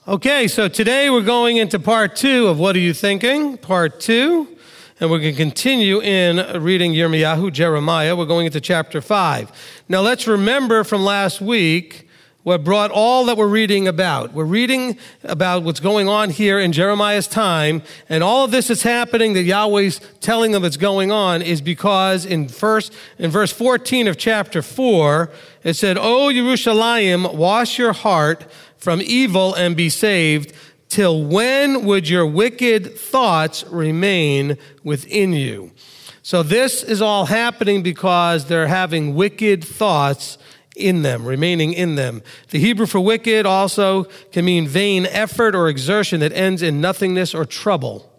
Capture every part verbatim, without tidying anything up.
Okay, so today we're going into part two of What Are You Thinking? Part two. And we're going to continue in reading Yirmiyahu, Jeremiah. We're going into chapter five. Now let's remember from last week what brought all that we're reading about. We're reading about what's going on here in Jeremiah's time, and all of this is happening that Yahweh's telling them it's going on is because in first in verse fourteen of chapter four, it said, O Yerushalayim, wash your heart from evil and be saved. Till when would your wicked thoughts remain within you? So this is all happening because they're having wicked thoughts in them, remaining in them. The Hebrew for wicked also can mean vain effort or exertion that ends in nothingness or trouble.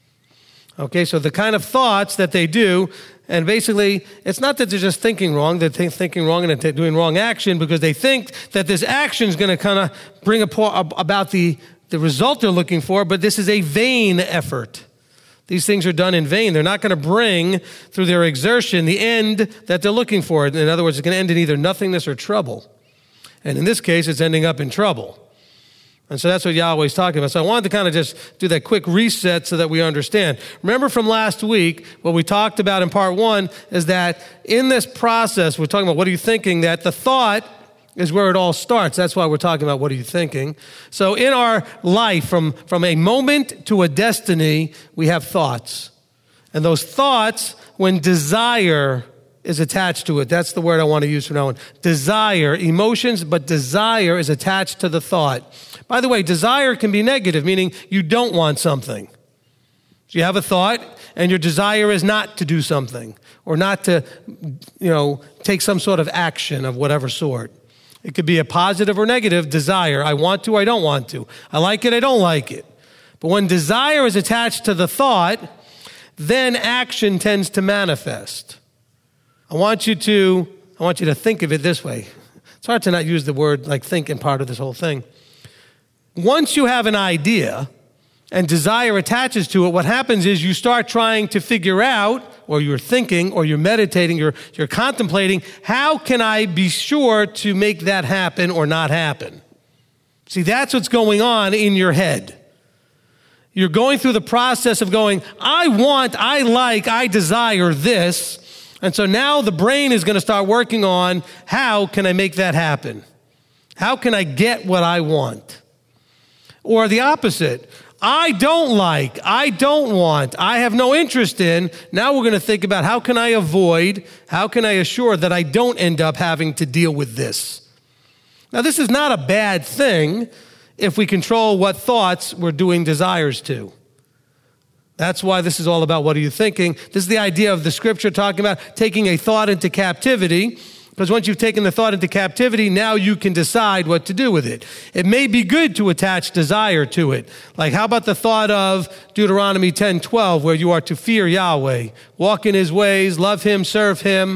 Okay, so the kind of thoughts that they do, and basically, it's not that they're just thinking wrong, they're th- thinking wrong and they're doing wrong action because they think that this action is going to kind of bring a po- about the, the result they're looking for, but this is a vain effort. These things are done in vain. They're not going to bring, through their exertion, the end that they're looking for. In other words, it's going to end in either nothingness or trouble. And in this case, it's ending up in trouble. And so that's what Yahweh's talking about. So I wanted to kind of just do that quick reset so that we understand. Remember from last week, what we talked about in part one is that in this process, we're talking about what are you thinking, that the thought is where it all starts. That's why we're talking about what are you thinking. So in our life, from, from a moment to a destiny, we have thoughts. And those thoughts, when desire is attached to it, that's the word I want to use from now on. Desire, emotions, but desire is attached to the thought. By the way, desire can be negative, meaning you don't want something. So you have a thought, and your desire is not to do something, or not to, you know, take some sort of action of whatever sort. It could be a positive or negative desire. I want to, I don't want to. I like it, I don't like it. But when desire is attached to the thought, then action tends to manifest. I want you to, I want you to think of it this way. It's hard to not use the word like think in part of this whole thing. Once you have an idea and desire attaches to it, what happens is you start trying to figure out, or you're thinking, or you're meditating, you're, you're contemplating, how can I be sure to make that happen or not happen? See, that's what's going on in your head. You're going through the process of going, I want, I like, I desire this. And so now the brain is going to start working on, how can I make that happen? How can I get what I want? Or the opposite. I don't like, I don't want, I have no interest in. Now we're going to think about how can I avoid, how can I assure that I don't end up having to deal with this? Now this is not a bad thing if we control what thoughts we're doing desires to. That's why this is all about what are you thinking. This is the idea of the scripture talking about taking a thought into captivity. Because once you've taken the thought into captivity, now you can decide what to do with it. It may be good to attach desire to it. Like how about the thought of Deuteronomy ten twelve, where you are to fear Yahweh, walk in his ways, love him, serve him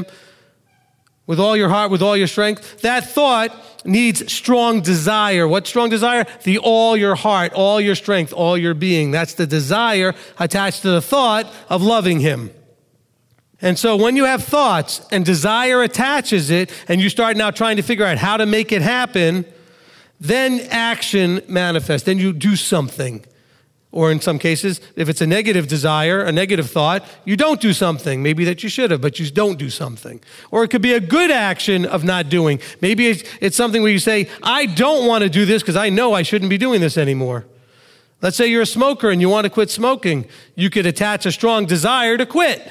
with all your heart, with all your strength. That thought needs strong desire. What strong desire? The all your heart, all your strength, all your being. That's the desire attached to the thought of loving him. And so when you have thoughts and desire attaches it, and you start now trying to figure out how to make it happen, then action manifests. Then you do something. Or in some cases, if it's a negative desire, a negative thought, you don't do something. Maybe that you should have, but you don't do something. Or it could be a good action of not doing. Maybe it's, it's something where you say, I don't want to do this because I know I shouldn't be doing this anymore. Let's say you're a smoker and you want to quit smoking. You could attach a strong desire to quit.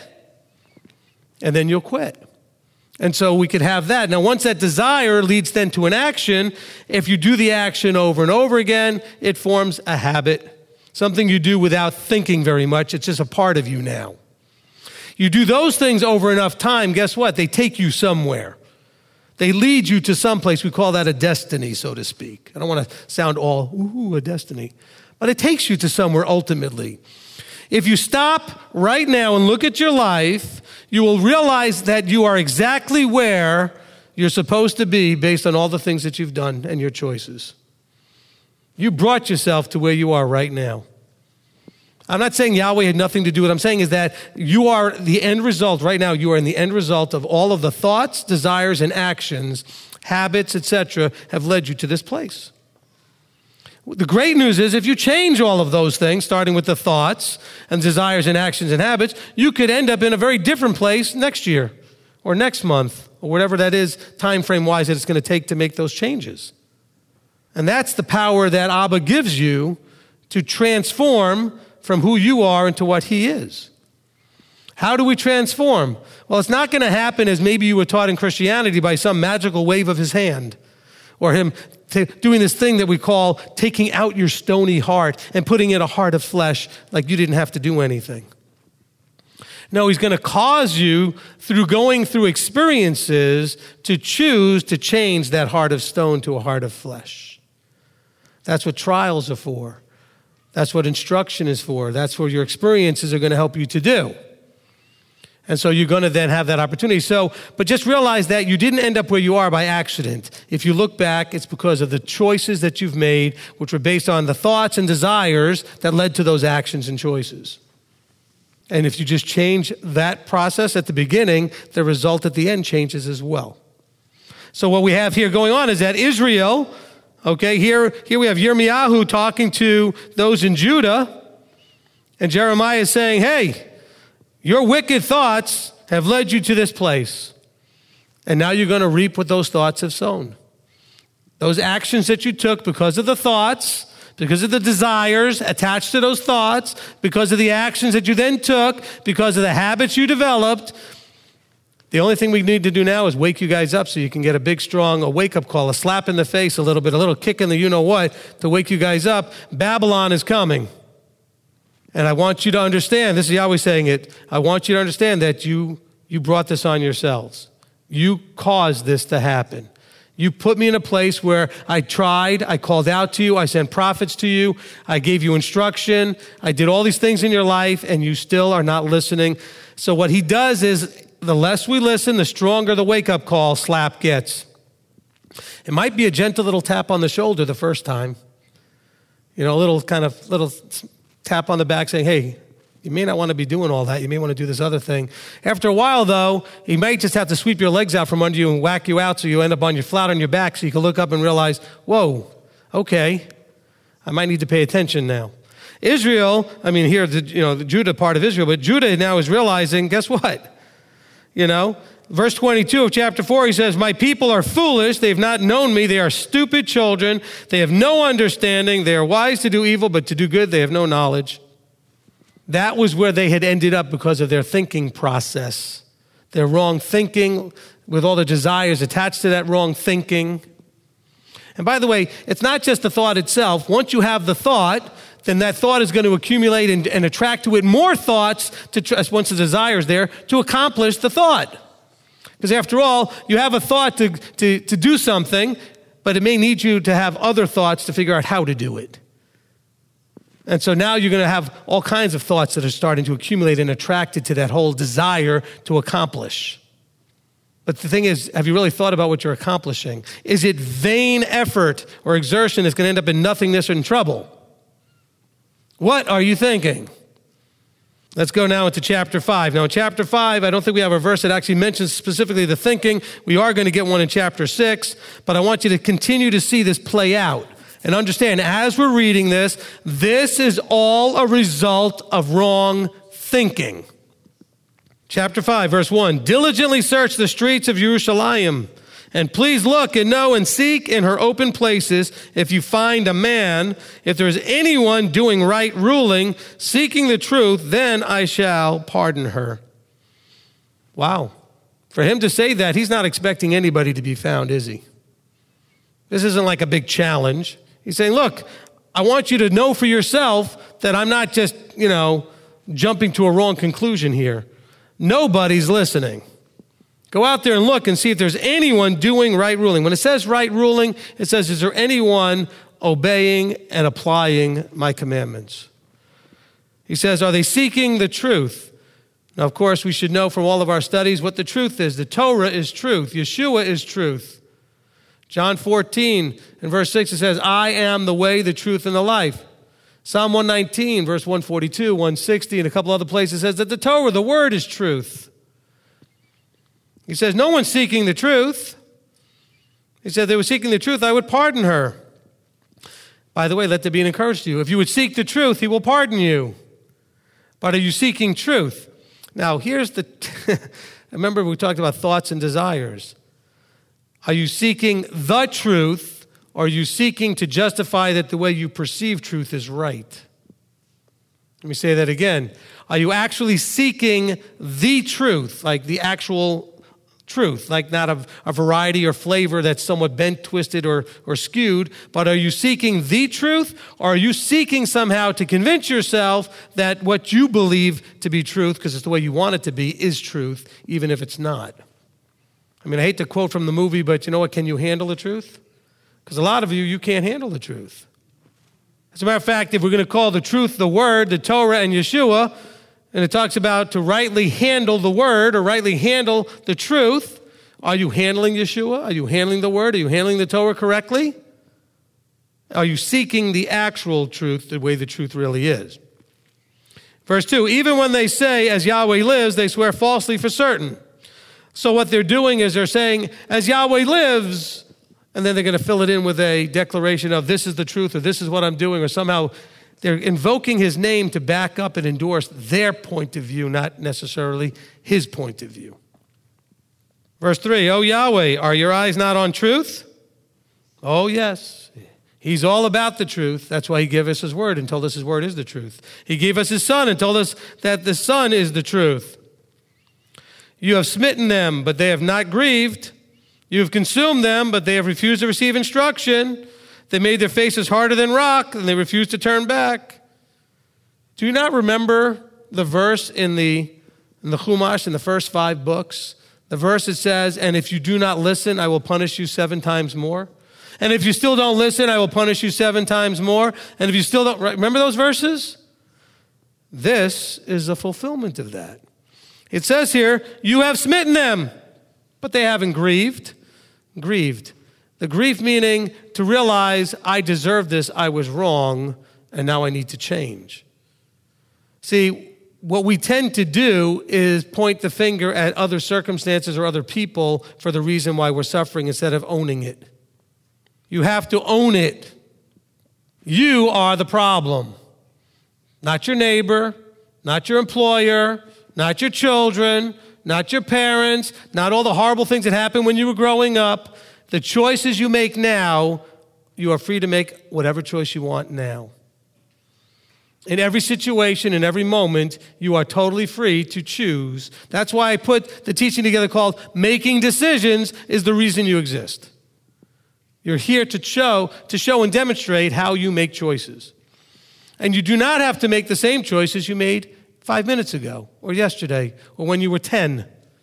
And then you'll quit. And so we could have that. Now, once that desire leads then to an action, if you do the action over and over again, it forms a habit, something you do without thinking very much. It's just a part of you now. You do those things over enough time, guess what? They take you somewhere. They lead you to someplace. We call that a destiny, so to speak. I don't want to sound all, ooh, a destiny. But it takes you to somewhere ultimately. If you stop right now and look at your life, you will realize that you are exactly where you're supposed to be based on all the things that you've done and your choices. You brought yourself to where you are right now. I'm not saying Yahweh had nothing to do with it. I'm saying is that you are the end result. Right now, you are in the end result of all of the thoughts, desires, and actions, habits, et cetera, have led you to this place. The great news is if you change all of those things, starting with the thoughts and desires and actions and habits, you could end up in a very different place next year or next month or whatever that is time frame wise that it's going to take to make those changes. And that's the power that Abba gives you to transform from who you are into what he is. How do we transform? Well, it's not going to happen as maybe you were taught in Christianity by some magical wave of his hand or him t- doing this thing that we call taking out your stony heart and putting in a heart of flesh like you didn't have to do anything. No, he's going to cause you through going through experiences to choose to change that heart of stone to a heart of flesh. That's what trials are for. That's what instruction is for. That's what your experiences are going to help you to do. And so you're going to then have that opportunity. So, but just realize that you didn't end up where you are by accident. If you look back, it's because of the choices that you've made, which were based on the thoughts and desires that led to those actions and choices. And if you just change that process at the beginning, the result at the end changes as well. So what we have here going on is that Israel, okay, here, here we have Yirmiyahu talking to those in Judah, and Jeremiah is saying, hey, your wicked thoughts have led you to this place. And now you're going to reap what those thoughts have sown. Those actions that you took because of the thoughts, because of the desires attached to those thoughts, because of the actions that you then took, because of the habits you developed, the only thing we need to do now is wake you guys up so you can get a big, strong, a wake-up call, a slap in the face a little bit, a little kick in the you-know-what to wake you guys up. Babylon is coming. And I want you to understand, this is Yahweh saying it, I want you to understand that you, you brought this on yourselves. You caused this to happen. You put me in a place where I tried, I called out to you, I sent prophets to you, I gave you instruction, I did all these things in your life, and you still are not listening. So what he does is, the less we listen, the stronger the wake-up call slap gets. It might be a gentle little tap on the shoulder the first time. You know, a little kind of, little tap on the back saying, hey, you may not want to be doing all that. You may want to do this other thing. After a while, though, he might just have to sweep your legs out from under you and whack you out so you end up on your flat on your back so you can look up and realize, whoa, okay, I might need to pay attention now. Israel, I mean, here, the, you know, the Judah part of Israel, but Judah now is realizing, guess what? You know, verse twenty-two of chapter four, he says, my people are foolish. They have not known me. They are stupid children. They have no understanding. They are wise to do evil, but to do good, they have no knowledge. That was where they had ended up because of their thinking process. Their wrong thinking with all the desires attached to that wrong thinking. And by the way, it's not just the thought itself. Once you have the thought, then that thought is going to accumulate and, and attract to it more thoughts, to, once the desire is there, to accomplish the thought. Because after all, you have a thought to, to, to do something, but it may need you to have other thoughts to figure out how to do it. And so now you're going to have all kinds of thoughts that are starting to accumulate and attracted to that whole desire to accomplish. But the thing is, have you really thought about what you're accomplishing? Is it vain effort or exertion that's going to end up in nothingness or in trouble? What are you thinking? Let's go now into chapter five. Now in chapter five, I don't think we have a verse that actually mentions specifically the thinking. We are going to get one in chapter six, but I want you to continue to see this play out and understand as we're reading this, this is all a result of wrong thinking. Chapter five, verse one, diligently search the streets of Jerusalem, and please look and know and seek in her open places if you find a man, if there is anyone doing right ruling, seeking the truth, then I shall pardon her. Wow. For him to say that, he's not expecting anybody to be found, is he? This isn't like a big challenge. He's saying, look, I want you to know for yourself that I'm not just, you know, jumping to a wrong conclusion here. Nobody's listening. Go out there and look and see if there's anyone doing right ruling. When it says right ruling, it says, is there anyone obeying and applying my commandments? He says, are they seeking the truth? Now, of course, we should know from all of our studies what the truth is. The Torah is truth. Yeshua is truth. John fourteen and verse six, it says, I am the way, the truth, and the life. Psalm one nineteen, verse one forty-two, one sixty, and a couple other places says that the Torah, the word, is truth. He says, no one's seeking the truth. He said, if they were seeking the truth, I would pardon her. By the way, let there be an encouragement to you. If you would seek the truth, he will pardon you. But are you seeking truth? Now, here's the... T- Remember, we talked about thoughts and desires. Are you seeking the truth, or are you seeking to justify that the way you perceive truth is right? Let me say that again. Are you actually seeking the truth, like the actual truth, like not a, a variety or flavor that's somewhat bent, twisted, or, or skewed, but are you seeking the truth, or are you seeking somehow to convince yourself that what you believe to be truth, because it's the way you want it to be, is truth, even if it's not? I mean, I hate to quote from the movie, but you know what? Can you handle the truth? Because a lot of you, you can't handle the truth. As a matter of fact, if we're going to call the truth the Word, the Torah, and Yeshua, and it talks about to rightly handle the Word or rightly handle the truth, are you handling Yeshua? Are you handling the Word? Are you handling the Torah correctly? Are you seeking the actual truth the way the truth really is? Verse two, even when they say, as Yahweh lives, they swear falsely for certain. So what they're doing is they're saying, as Yahweh lives, and then they're going to fill it in with a declaration of this is the truth, or this is what I'm doing, or somehow they're invoking his name to back up and endorse their point of view, not necessarily his point of view. Verse three, O Yahweh, are your eyes not on truth? Oh, yes. He's all about the truth. That's why he gave us his word and told us his word is the truth. He gave us his son and told us that the son is the truth. You have smitten them, but they have not grieved. You have consumed them, but they have refused to receive instruction. They made their faces harder than rock, and they refused to turn back. Do you not remember the verse in the, in the Chumash, in the first five books? The verse that says, and if you do not listen, I will punish you seven times more. And if you still don't listen, I will punish you seven times more. And if you still don't, remember those verses? This is a fulfillment of that. It says here, you have smitten them, but they haven't grieved. Grieved. The grief meaning to realize I deserve this, I was wrong, and now I need to change. See, what we tend to do is point the finger at other circumstances or other people for the reason why we're suffering instead of owning it. You have to own it. You are the problem. Not your neighbor, not your employer, not your children, not your parents, not all the horrible things that happened when you were growing up. The choices you make now, you are free to make whatever choice you want now. In every situation, in every moment, you are totally free to choose. That's why I put the teaching together called Making Decisions is the reason you exist. You're here to show, to show and demonstrate how you make choices. And you do not have to make the same choices you made five minutes ago or yesterday or when you were ten.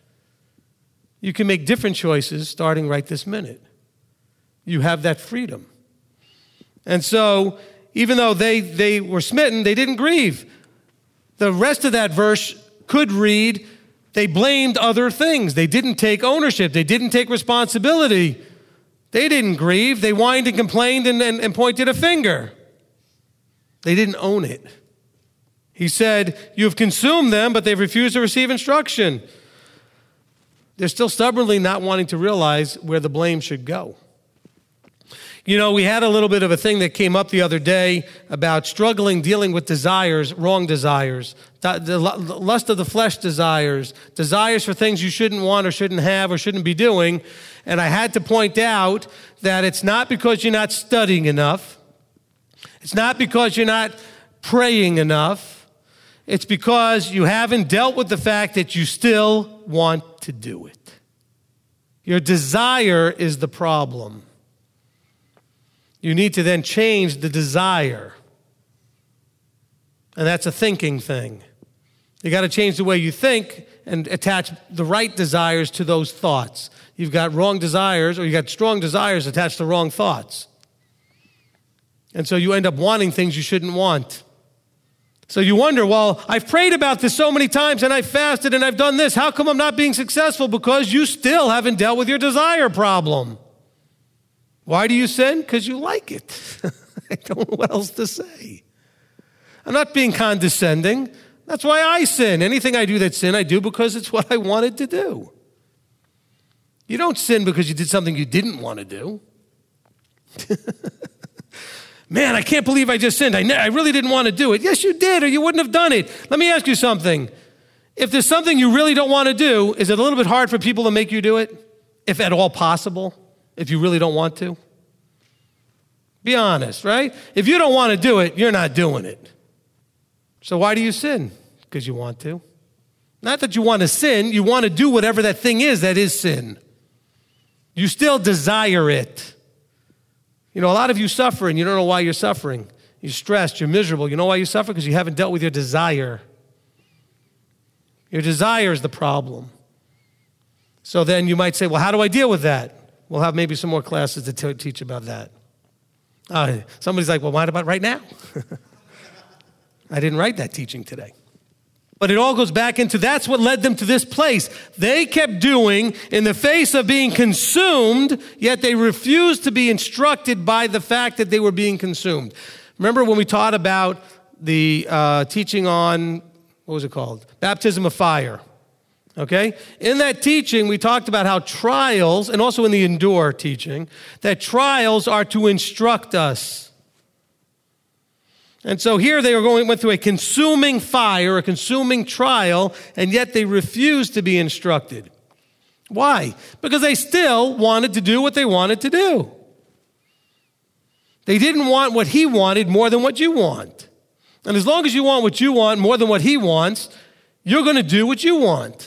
You can make different choices starting right this minute. You have that freedom. And so, even though they, they were smitten, they didn't grieve. The rest of that verse could read, they blamed other things. They didn't take ownership. They didn't take responsibility. They didn't grieve. They whined and complained and, and, and pointed a finger. They didn't own it. He said, you have consumed them, but they've refused to receive instruction. They're still stubbornly not wanting to realize where the blame should go. You know, we had a little bit of a thing that came up the other day about struggling, dealing with desires, wrong desires, the lust of the flesh desires, desires for things you shouldn't want or shouldn't have or shouldn't be doing. And I had to point out that it's not because you're not studying enough. It's not because you're not praying enough. It's because you haven't dealt with the fact that you still want to do it. Your desire is the problem. You need to then change the desire. And that's a thinking thing. You got to change the way you think and attach the right desires to those thoughts. You've got wrong desires, or you got strong desires attached to wrong thoughts. And so you end up wanting things you shouldn't want. So you wonder, well, I've prayed about this so many times and I've fasted and I've done this. How come I'm not being successful? Because you still haven't dealt with your desire problem. Why do you sin? Because you like it. I don't know what else to say. I'm not being condescending. That's why I sin. Anything I do that's sin, I do because it's what I wanted to do. You don't sin because you did something you didn't want to do. Man, I can't believe I just sinned. I, ne- I really didn't want to do it. Yes, you did, or you wouldn't have done it. Let me ask you something. If there's something you really don't want to do, is it a little bit hard for people to make you do it? If at all possible, if you really don't want to? Be honest, right? If you don't want to do it, you're not doing it. So why do you sin? Because you want to. Not that you want to sin, you want to do whatever that thing is that is sin. You still desire it. You know, a lot of you suffer and you don't know why you're suffering. You're stressed, you're miserable. You know why you suffer? Because you haven't dealt with your desire. Your desire is the problem. So then you might say, well, how do I deal with that? We'll have maybe some more classes to t- teach about that. Uh, somebody's like, well, what about right now? I didn't write that teaching today. But it all goes back into that's what led them to this place. They kept doing in the face of being consumed, yet they refused to be instructed by the fact that they were being consumed. Remember when we taught about the uh, teaching on, what was it called? Baptism of fire. Okay? In that teaching, we talked about how trials, and also in the endure teaching, that trials are to instruct us. And so here they were going, went through a consuming fire, a consuming trial, and yet they refused to be instructed. Why? Because they still wanted to do what they wanted to do. They didn't want what he wanted more than what you want. And as long as you want what you want more than what he wants, you're going to do what you want.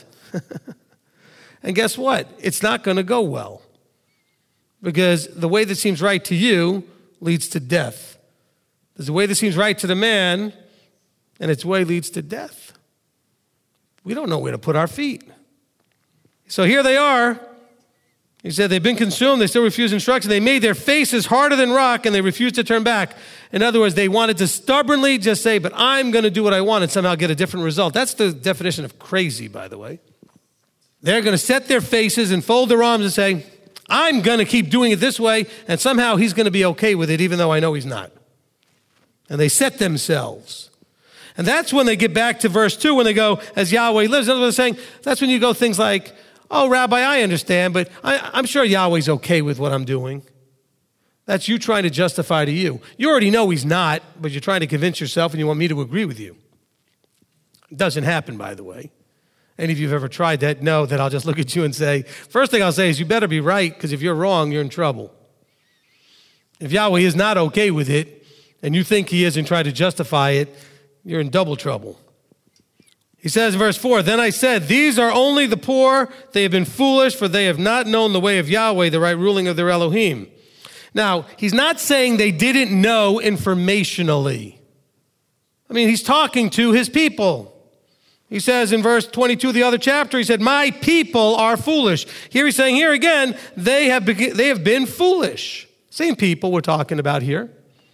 And guess what? It's not going to go well. Because the way that seems right to you leads to death. There's a way that seems right to the man, and its way leads to death. We don't know where to put our feet. So here they are. He said they've been consumed. They still refuse instruction. They made their faces harder than rock, and they refused to turn back. In other words, they wanted to stubbornly just say, but I'm going to do what I want and somehow get a different result. That's the definition of crazy, by the way. They're going to set their faces and fold their arms and say, I'm going to keep doing it this way, and somehow he's going to be okay with it, even though I know he's not. And they set themselves. And that's when they get back to verse two, when they go, as Yahweh lives. That's what they're saying. That's when you go things like, oh, Rabbi, I understand, but I, I'm sure Yahweh's okay with what I'm doing. That's you trying to justify to you. You already know he's not, but you're trying to convince yourself and you want me to agree with you. It doesn't happen, by the way. Any of you have ever tried that, know that I'll just look at you and say, first thing I'll say is you better be right, because if you're wrong, you're in trouble. If Yahweh is not okay with it, and you think he is and try to justify it, you're in double trouble. He says in verse four, then I said, these are only the poor. They have been foolish, for they have not known the way of Yahweh, the right ruling of their Elohim. Now, he's not saying they didn't know informationally. I mean, he's talking to his people. He says in verse twenty-two of the other chapter, he said, my people are foolish. Here he's saying, here again, they have, be- they have been foolish. Same people we're talking about here.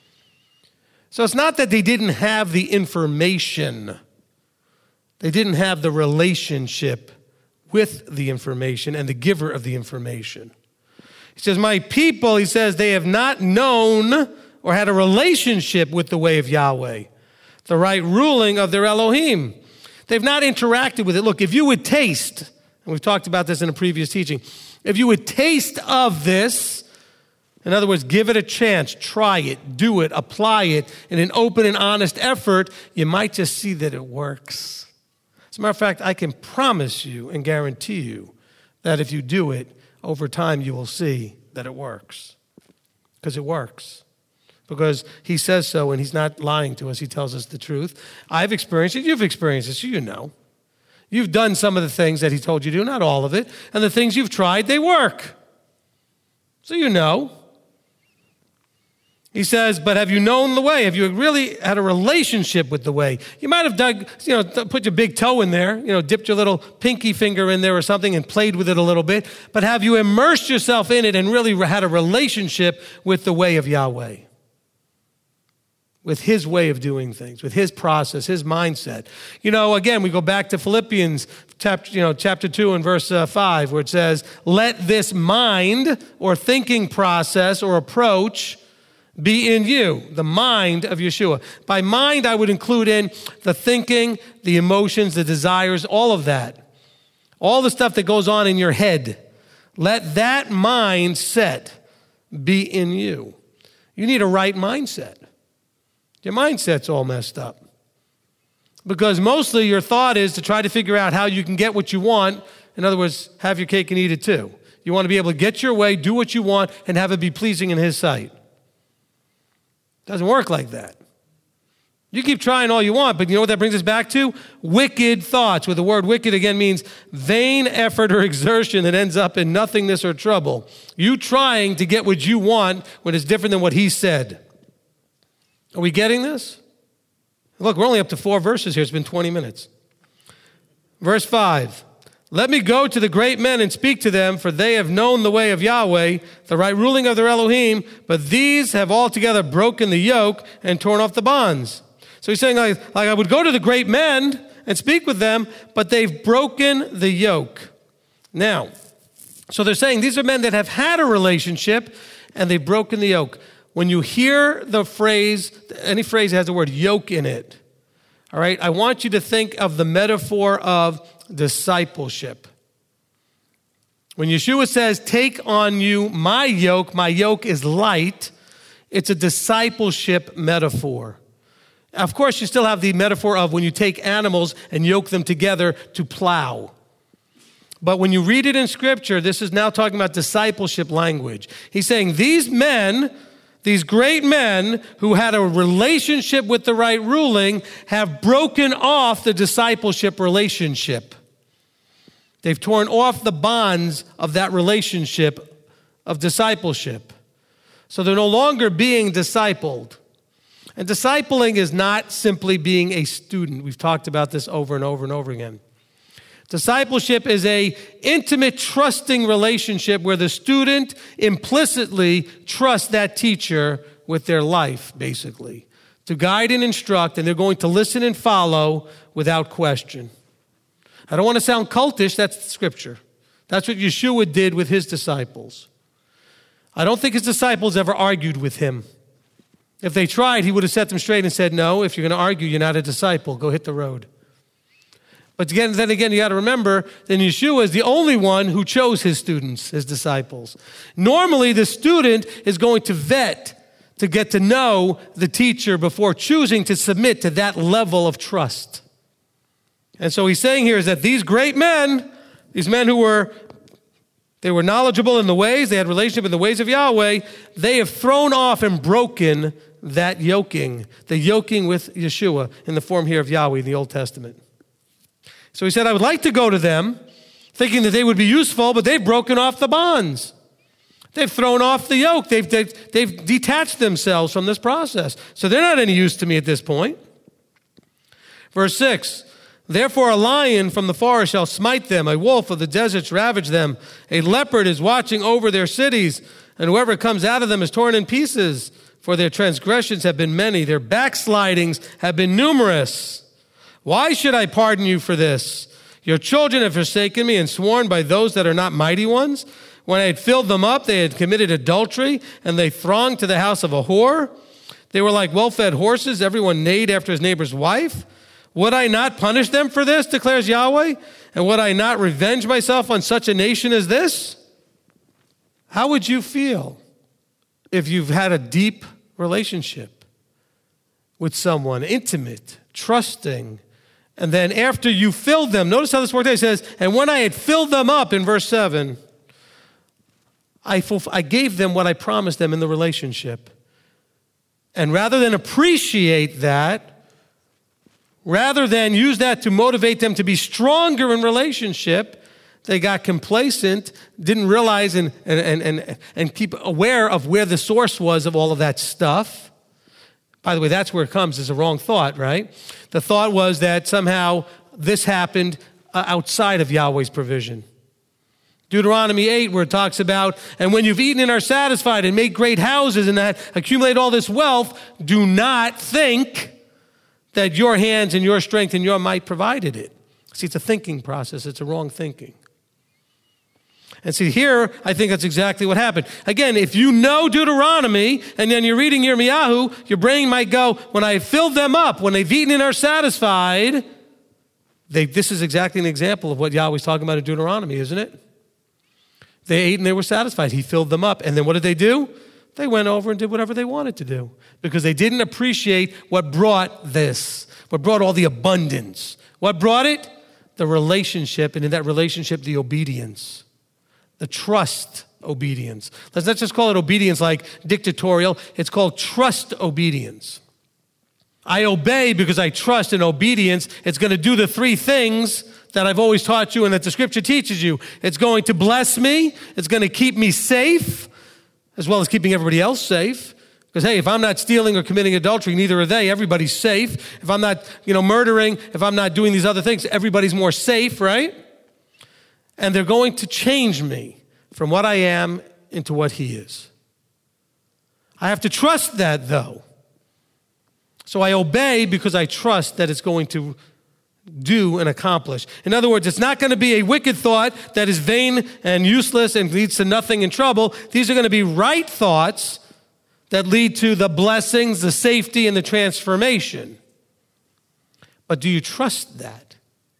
So it's not that they didn't have the information. They didn't have the relationship with the information and the giver of the information. He says, my people, he says, they have not known or had a relationship with the way of Yahweh, the right ruling of their Elohim. They've not interacted with it. Look, if you would taste, and we've talked about this in a previous teaching, if you would taste of this, in other words, give it a chance, try it, do it, apply it in an open and honest effort, you might just see that it works. As a matter of fact, I can promise you and guarantee you that if you do it, over time you will see that it works. Because it works. Because he says so and he's not lying to us. He tells us the truth. I've experienced it. You've experienced it, so you know. You've done some of the things that he told you to do, not all of it. And the things you've tried, they work. So you know. He says, but have you known the way? Have you really had a relationship with the way? You might have dug, you know, put your big toe in there, you know, dipped your little pinky finger in there or something and played with it a little bit. But have you immersed yourself in it and really had a relationship with the way of Yahweh? With his way of doing things, with his process, his mindset. You know, again, we go back to Philippians chapter, you know, chapter two and verse uh, five, where it says, let this mind or thinking process or approach be in you, the mind of Yeshua. By mind, I would include in the thinking, the emotions, the desires, all of that. All the stuff that goes on in your head. Let that mindset be in you. You need a right mindset. Your mindset's all messed up. Because mostly your thought is to try to figure out how you can get what you want. In other words, have your cake and eat it too. You want to be able to get your way, do what you want, and have it be pleasing in his sight. Doesn't work like that. You keep trying all you want, but you know what that brings us back to? Wicked thoughts, where the word wicked again means vain effort or exertion that ends up in nothingness or trouble. You trying to get what you want when it's different than what he said. Are we getting this? Look, we're only up to four verses here. It's been twenty minutes. Verse five. Let me go to the great men and speak to them, for they have known the way of Yahweh, the right ruling of their Elohim, but these have altogether broken the yoke and torn off the bonds. So he's saying, like, like I would go to the great men and speak with them, but they've broken the yoke. Now, so they're saying these are men that have had a relationship and they've broken the yoke. When you hear the phrase, any phrase that has the word yoke in it, all right, I want you to think of the metaphor of discipleship. When Yeshua says, take on you my yoke, my yoke is light, it's a discipleship metaphor. Of course, you still have the metaphor of when you take animals and yoke them together to plow. But when you read it in Scripture, this is now talking about discipleship language. He's saying these men, these great men who had a relationship with the right ruling have broken off the discipleship relationship. They've torn off the bonds of that relationship of discipleship. So they're no longer being discipled. And discipling is not simply being a student. We've talked about this over and over and over again. Discipleship is a intimate, trusting relationship where the student implicitly trusts that teacher with their life, basically, to guide and instruct, and they're going to listen and follow without question. I don't want to sound cultish, that's Scripture. That's what Yeshua did with his disciples. I don't think his disciples ever argued with him. If they tried, he would have set them straight and said, no, if you're going to argue, you're not a disciple. Go hit the road. But again, then again, you got to remember that Yeshua is the only one who chose his students, his disciples. Normally, the student is going to vet to get to know the teacher before choosing to submit to that level of trust. And so he's saying here is that these great men, these men who were, they were knowledgeable in the ways, they had relationship in the ways of Yahweh, they have thrown off and broken that yoking, the yoking with Yeshua in the form here of Yahweh in the Old Testament. So he said, I would like to go to them, thinking that they would be useful, but they've broken off the bonds. They've thrown off the yoke. They've, they've, they've detached themselves from this process. So they're not any use to me at this point. Verse six, therefore a lion from the forest shall smite them, a wolf of the deserts ravage them, a leopard is watching over their cities, and whoever comes out of them is torn in pieces, for their transgressions have been many, their backslidings have been numerous. Why should I pardon you for this? Your children have forsaken me and sworn by those that are not mighty ones. When I had filled them up, they had committed adultery, and they thronged to the house of a whore. They were like well-fed horses. Everyone neighed after his neighbor's wife. Would I not punish them for this, declares Yahweh? And would I not revenge myself on such a nation as this? How would you feel if you've had a deep relationship with someone, intimate, trusting, and then after you filled them, notice how this worked out. It says, and when I had filled them up in verse seven, I, fulf- I gave them what I promised them in the relationship. And rather than appreciate that, rather than use that to motivate them to be stronger in relationship, they got complacent, didn't realize and, and, and, and keep aware of where the source was of all of that stuff. By the way, that's where it comes as a wrong thought, right? The thought was that somehow this happened uh, outside of Yahweh's provision. Deuteronomy eight, where it talks about, and when you've eaten and are satisfied and make great houses and that accumulate all this wealth, do not think that your hands and your strength and your might provided it. See, it's a thinking process. It's a wrong thinking. And see, here, I think that's exactly what happened. Again, if you know Deuteronomy, and then you're reading Yirmiyahu, your brain might go, when I filled them up, when they've eaten and are satisfied, they, this is exactly an example of what Yahweh's talking about in Deuteronomy, isn't it? They ate and they were satisfied. He filled them up. And then what did they do? They went over and did whatever they wanted to do because they didn't appreciate what brought this, what brought all the abundance. What brought it? The relationship, and in that relationship, the obedience, the trust obedience. Let's not just call it obedience like dictatorial. It's called trust obedience. I obey because I trust in obedience. It's going to do the three things that I've always taught you and that the scripture teaches you. It's going to bless me. It's going to keep me safe, as well as keeping everybody else safe. Because, hey, if I'm not stealing or committing adultery, neither are they. Everybody's safe. If I'm not, you know, murdering, if I'm not doing these other things, everybody's more safe, right? And they're going to change me from what I am into what he is. I have to trust that, though. So I obey because I trust that it's going to do and accomplish. In other words, it's not going to be a wicked thought that is vain and useless and leads to nothing and trouble. These are going to be right thoughts that lead to the blessings, the safety, and the transformation. But do you trust that?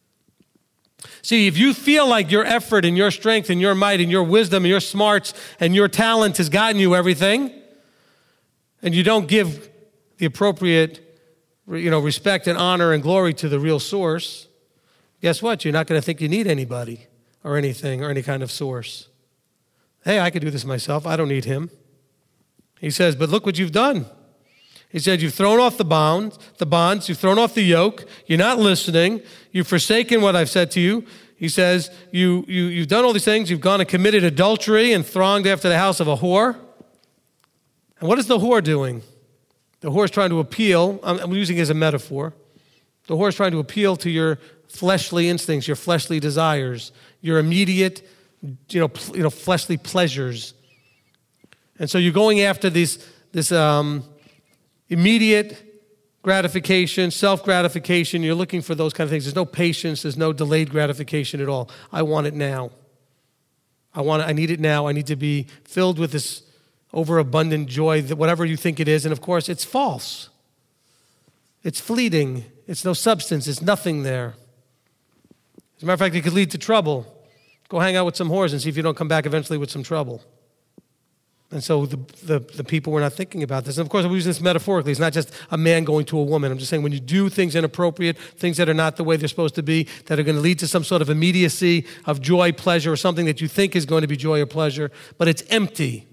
See, if you feel like your effort and your strength and your might and your wisdom and your smarts and your talent has gotten you everything, and you don't give the appropriate, you know, respect and honor and glory to the real source, guess what? You're not going to think you need anybody or anything or any kind of source. Hey, I could do this myself. I don't need him. He says, but look what you've done. He said, you've thrown off the bonds, the bonds, you've thrown off the yoke, you're not listening, you've forsaken what I've said to you. He says, you, you, you've done all these things, you've gone and committed adultery and thronged after the house of a whore. And what is the whore doing? The whore is trying to appeal, I'm, I'm using it as a metaphor. The whore is trying to appeal to your fleshly instincts, your fleshly desires, your immediate, you know, pl- you know, fleshly pleasures. And so you're going after this, this um, immediate gratification, self-gratification. You're looking for those kind of things. There's no patience. There's no delayed gratification at all. I want it now. I want it, I need it now. I need to be filled with this overabundant joy, that whatever you think it is. And of course, it's false. It's fleeting. It's no substance. It's nothing there. As a matter of fact, it could lead to trouble. Go hang out with some whores and see if you don't come back eventually with some trouble. And so the, the, the people were not thinking about this. And of course, I'm using this metaphorically. It's not just a man going to a woman. I'm just saying when you do things inappropriate, things that are not the way they're supposed to be, that are going to lead to some sort of immediacy of joy, pleasure, or something that you think is going to be joy or pleasure, but it's empty.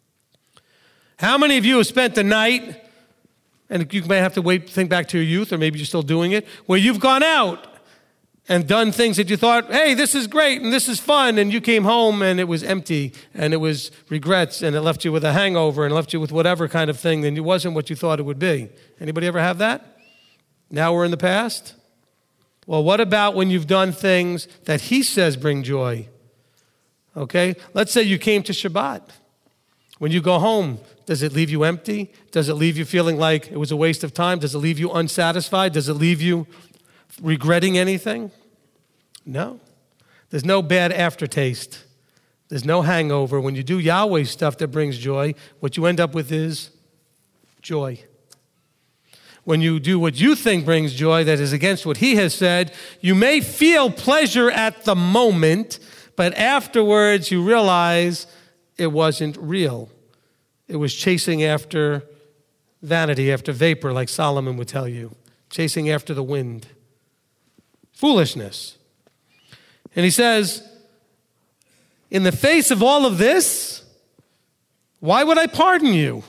How many of you have spent the night, and you may have to wait, think back to your youth, or maybe you're still doing it, where you've gone out and done things that you thought, hey, this is great and this is fun, and you came home and it was empty and it was regrets and it left you with a hangover and left you with whatever kind of thing, and it wasn't what you thought it would be. Anybody ever have that? Now we're in the past? Well, what about when you've done things that he says bring joy? Okay, let's say you came to Shabbat. When you go home, does it leave you empty? Does it leave you feeling like it was a waste of time? Does it leave you unsatisfied? Does it leave you regretting anything? No. There's no bad aftertaste. There's no hangover. When you do Yahweh stuff that brings joy, what you end up with is joy. When you do what you think brings joy that is against what he has said, you may feel pleasure at the moment, but afterwards you realize it wasn't real. It was chasing after vanity, after vapor, like Solomon would tell you, chasing after the wind. Foolishness. And he says, in the face of all of this, why would I pardon you?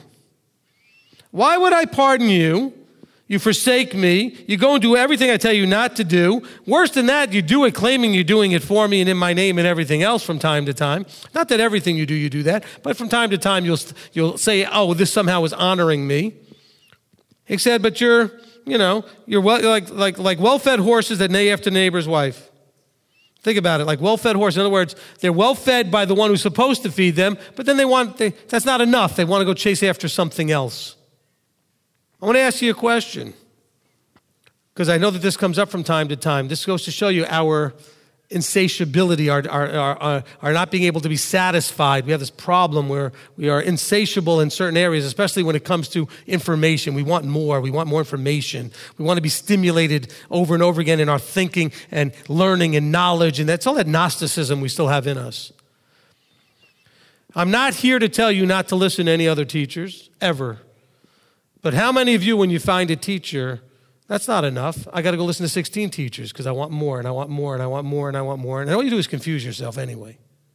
Why would I pardon you? You forsake me. You go and do everything I tell you not to do. Worse than that, you do it claiming you're doing it for me and in my name and everything else from time to time. Not that everything you do, you do that, but from time to time you'll, you'll say, oh, this somehow is honoring me. He said, but you're, you know, you're well, like, like, like well-fed horses that neigh after neighbor's wife. Think about it, like well-fed horses. In other words, they're well-fed by the one who's supposed to feed them, but then they want, they, that's not enough. They want to go chase after something else. I want to ask you a question, because I know that this comes up from time to time. This goes to show you our insatiability, our, our, our, our not being able to be satisfied. We have this problem where we are insatiable in certain areas, especially when it comes to information. We want more. We want more information. We want to be stimulated over and over again in our thinking and learning and knowledge, and that's all that Gnosticism we still have in us. I'm not here to tell you not to listen to any other teachers, ever. But how many of you, when you find a teacher, that's not enough. I got to go listen to sixteen teachers because I want more and I want more and I want more and I want more. And all you do is confuse yourself anyway.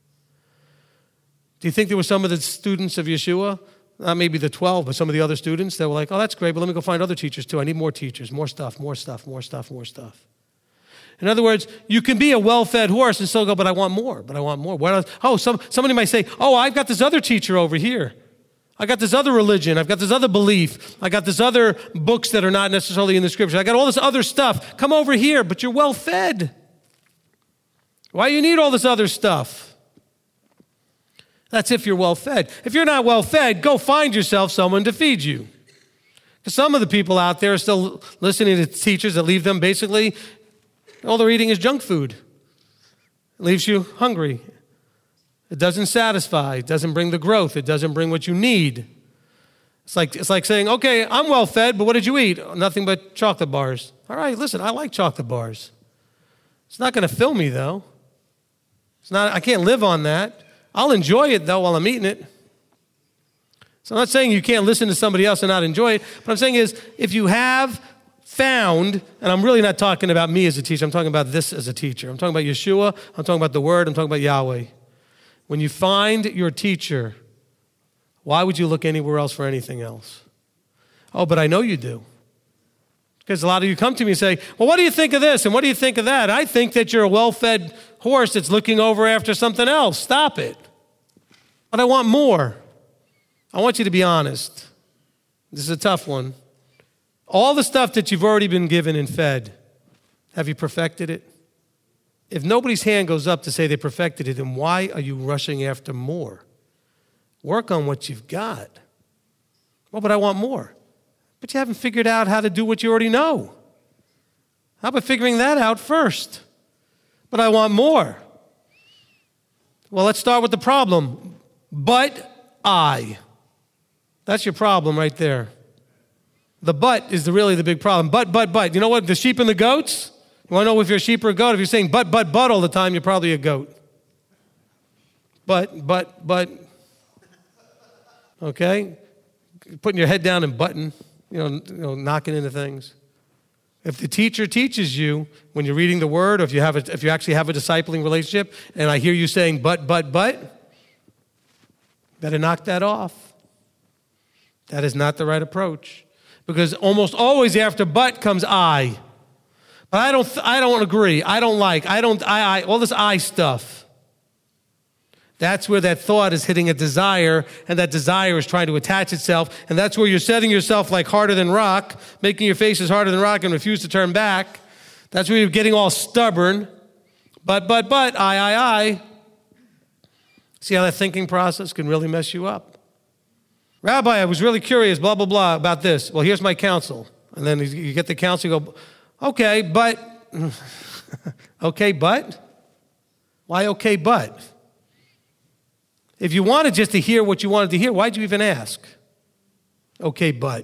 Do you think there were some of the students of Yeshua, not maybe the twelve, but some of the other students that were like, oh, that's great, but let me go find other teachers too. I need more teachers, more stuff, more stuff, more stuff, more stuff. In other words, you can be a well-fed horse and still go, but I want more, but I want more. What else? Oh, some, somebody might say, oh, I've got this other teacher over here. I got this other religion. I've got this other belief. I got this other books that are not necessarily in the scripture. I got all this other stuff. Come over here, but you're well-fed. Why do you need all this other stuff? That's if you're well-fed. If you're not well-fed, go find yourself someone to feed you. Because some of the people out there are still listening to teachers that leave them basically, all they're eating is junk food. It leaves you hungry. It doesn't satisfy. It doesn't bring the growth. It doesn't bring what you need. It's like, it's like saying, okay, I'm well-fed, but what did you eat? Nothing but chocolate bars. All right, listen, I like chocolate bars. It's not going to fill me, though. It's not. I can't live on that. I'll enjoy it, though, while I'm eating it. So I'm not saying you can't listen to somebody else and not enjoy it. What I'm saying is, if you have found, and I'm really not talking about me as a teacher, I'm talking about this as a teacher. I'm talking about Yeshua. I'm talking about the Word. I'm talking about Yahweh. When you find your teacher, why would you look anywhere else for anything else? Oh, but I know you do. Because a lot of you come to me and say, well, what do you think of this? And what do you think of that? I think that you're a well-fed horse that's looking over after something else. Stop it. But I want more. I want you to be honest. This is a tough one. All the stuff that you've already been given and fed, have you perfected it? If nobody's hand goes up to say they perfected it, then why are you rushing after more? Work on what you've got. Well, but I want more. But you haven't figured out how to do what you already know. How about figuring that out first? But I want more. Well, let's start with the problem. But I. That's your problem right there. The but is the, really the big problem. But, but, but. You know what? The sheep and the goats? You want to know if you're a sheep or a goat? If you're saying but, but, but all the time, you're probably a goat. But, but, but. Okay? Putting your head down and button, you know, you know, knocking into things. If the teacher teaches you when you're reading the word, or if you have a, if you actually have a discipling relationship, and I hear you saying but, but, but, better knock that off. That is not the right approach. Because almost always after but comes I. But I don't, I don't agree. I don't like, I don't, I, I, all this I stuff. That's where that thought is hitting a desire, and that desire is trying to attach itself, and that's where you're setting yourself like harder than rock, making your faces harder than rock and refuse to turn back. That's where you're getting all stubborn. But, but, but, I, I, I. See how that thinking process can really mess you up? Rabbi, I was really curious, blah, blah, blah, about this. Well, here's my counsel. And then you get the counsel, you go, okay, but, okay, but? Why okay, but? If you wanted just to hear what you wanted to hear, why'd you even ask? Okay, but.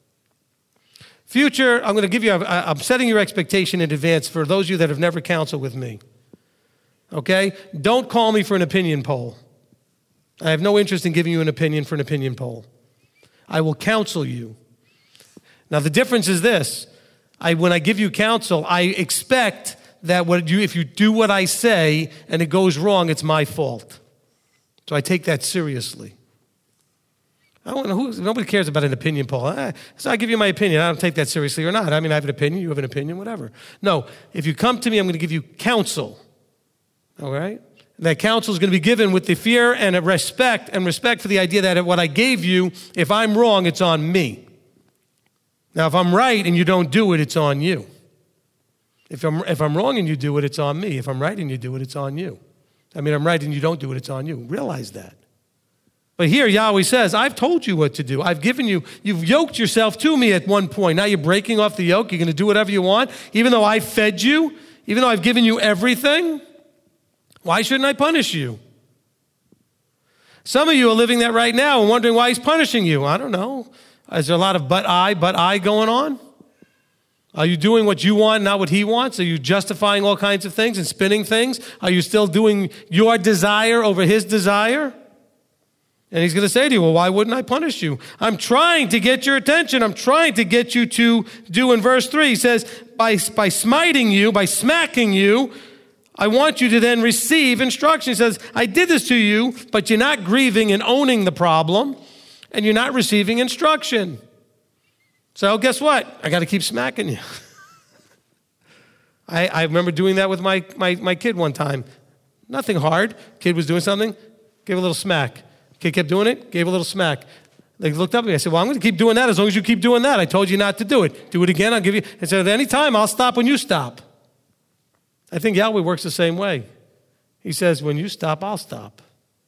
Future, I'm going to give you, a, I'm setting your expectation in advance for those of you that have never counseled with me. Okay? Don't call me for an opinion poll. I have no interest in giving you an opinion for an opinion poll. I will counsel you. Now, the difference is this. I, when I give you counsel, I expect that what you, if you do what I say and it goes wrong, it's my fault. So I take that seriously. I don't know who, nobody cares about an opinion poll. Eh, so I give you my opinion. I don't take that seriously or not. I mean, I have an opinion. You have an opinion, whatever. No, if you come to me, I'm going to give you counsel. All right? And that counsel is going to be given with the fear and a respect and respect for the idea that what I gave you, if I'm wrong, it's on me. Now, if I'm right and you don't do it, it's on you. If I'm, if I'm wrong and you do it, it's on me. If I'm right and you do it, it's on you. I mean, I'm right and you don't do it, it's on you. Realize that. But here, Yahweh says, I've told you what to do. I've given you, you've yoked yourself to me at one point. Now you're breaking off the yoke. You're going to do whatever you want. Even though I fed you, even though I've given you everything, why shouldn't I punish you? Some of you are living that right now and wondering why he's punishing you. I don't know. Is there a lot of but I, but I going on? Are you doing what you want, not what he wants? Are you justifying all kinds of things and spinning things? Are you still doing your desire over his desire? And he's going to say to you, well, why wouldn't I punish you? I'm trying to get your attention. I'm trying to get you to do in verse three. He says, by, by smiting you, by smacking you, I want you to then receive instruction. He says, I did this to you, but you're not grieving and owning the problem, and you're not receiving instruction. So guess what? I got to keep smacking you. I, I remember doing that with my, my, my kid one time. Nothing hard. Kid was doing something, gave a little smack. Kid kept doing it, gave a little smack. They looked up at me. I said, well, I'm going to keep doing that as long as you keep doing that. I told you not to do it. Do it again, I'll give you. I said, at any time, I'll stop when you stop. I think Yahweh works the same way. He says, when you stop, I'll stop.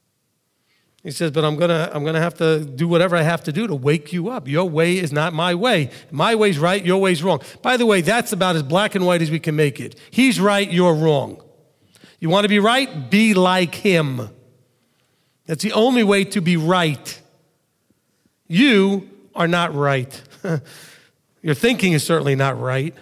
He says, but I'm going to I'm going to have to do whatever I have to do to wake you up. Your way is not my way. My way's right, your way's wrong. By the way, that's about as black and white as we can make it. He's right, you're wrong. You want to be right? Be like him. That's the only way to be right. You are not right. Your thinking is certainly not right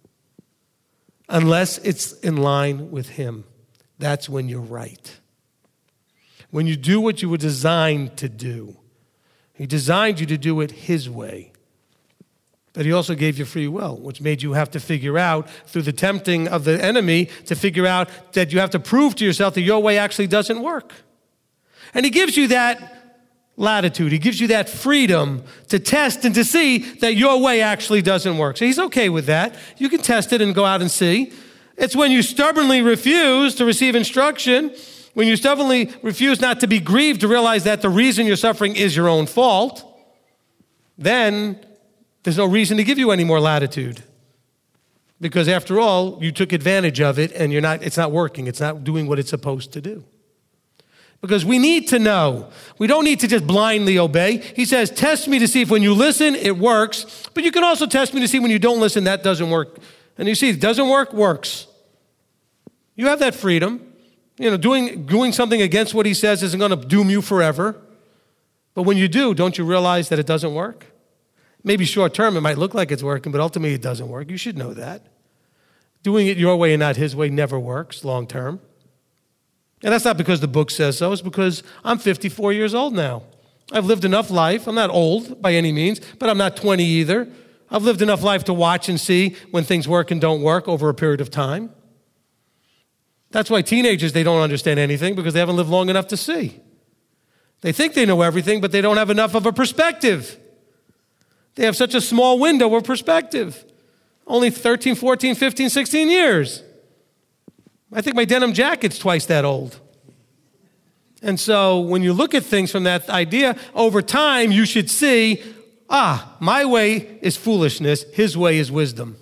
unless it's in line with him. That's when you're right. When you do what you were designed to do. He designed you to do it his way. But he also gave you free will, which made you have to figure out, through the tempting of the enemy, to figure out that you have to prove to yourself that your way actually doesn't work. And he gives you that latitude. He gives you that freedom to test and to see that your way actually doesn't work. So he's okay with that. You can test it and go out and see. It's when you stubbornly refuse to receive instruction, when you stubbornly refuse not to be grieved, to realize that the reason you're suffering is your own fault, then there's no reason to give you any more latitude. Because after all, you took advantage of it and you're not, it's not working. It's not doing what it's supposed to do. Because we need to know. We don't need to just blindly obey. He says, test me to see if when you listen, it works. But you can also test me to see when you don't listen, that doesn't work. And you see, it doesn't work, works. You have that freedom. You know, doing, doing something against what he says isn't going to doom you forever. But when you do, don't you realize that it doesn't work? Maybe short term, it might look like it's working, but ultimately it doesn't work. You should know that. Doing it your way and not his way never works long term. And that's not because the book says so. It's because I'm fifty-four years old now. I've lived enough life. I'm not old by any means, but I'm not twenty either. I've lived enough life to watch and see when things work and don't work over a period of time. That's why teenagers, they don't understand anything, because they haven't lived long enough to see. They think they know everything, but they don't have enough of a perspective. They have such a small window of perspective. Only thirteen, fourteen, fifteen, sixteen years. I think my denim jacket's twice that old. And so when you look at things from that idea, over time you should see, ah, my way is foolishness, his way is wisdom.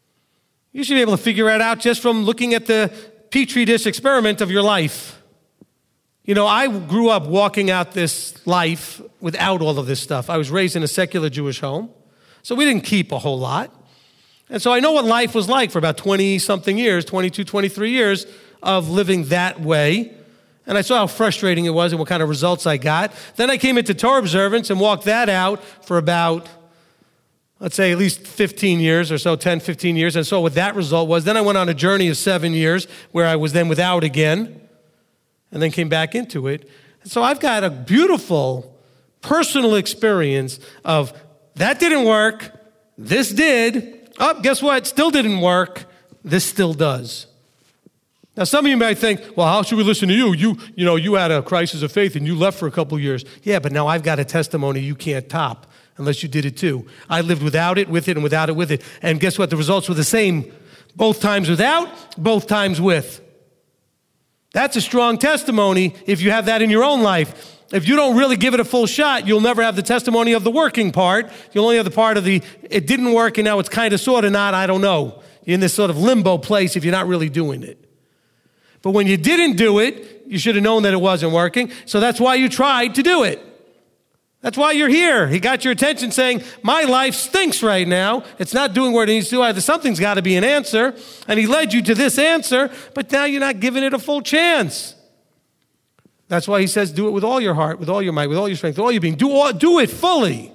You should be able to figure it out just from looking at the Petri dish experiment of your life. You know, I grew up walking out this life without all of this stuff. I was raised in a secular Jewish home, so we didn't keep a whole lot. And so I know what life was like for about twenty-something years, twenty-two, twenty-three years of living that way. And I saw how frustrating it was and what kind of results I got. Then I came into Torah observance and walked that out for about, let's say, at least fifteen years or so, ten, fifteen years, and saw what that result was. Then I went on a journey of seven years where I was then without again, and then came back into it. And so I've got a beautiful personal experience of that didn't work, this did. Oh, guess what? Still didn't work. This still does. Now, some of you might think, well, how should we listen to you? You, you know, you had a crisis of faith and you left for a couple of years. Yeah, but now I've got a testimony you can't top unless you did it too. I lived without it, with it, and without it, with it. And guess what? The results were the same. Both times without, both times with. That's a strong testimony if you have that in your own life. If you don't really give it a full shot, you'll never have the testimony of the working part. You'll only have the part of the, it didn't work and now it's kind of, sort of not, I don't know. You're in this sort of limbo place if you're not really doing it. But when you didn't do it, you should have known that it wasn't working. So that's why you tried to do it. That's why you're here. He got your attention saying, my life stinks right now. It's not doing what it needs to do. Either something's got to be an answer. And he led you to this answer, but now you're not giving it a full chance. That's why he says, do it with all your heart, with all your might, with all your strength, with all your being. Do, all, do it fully.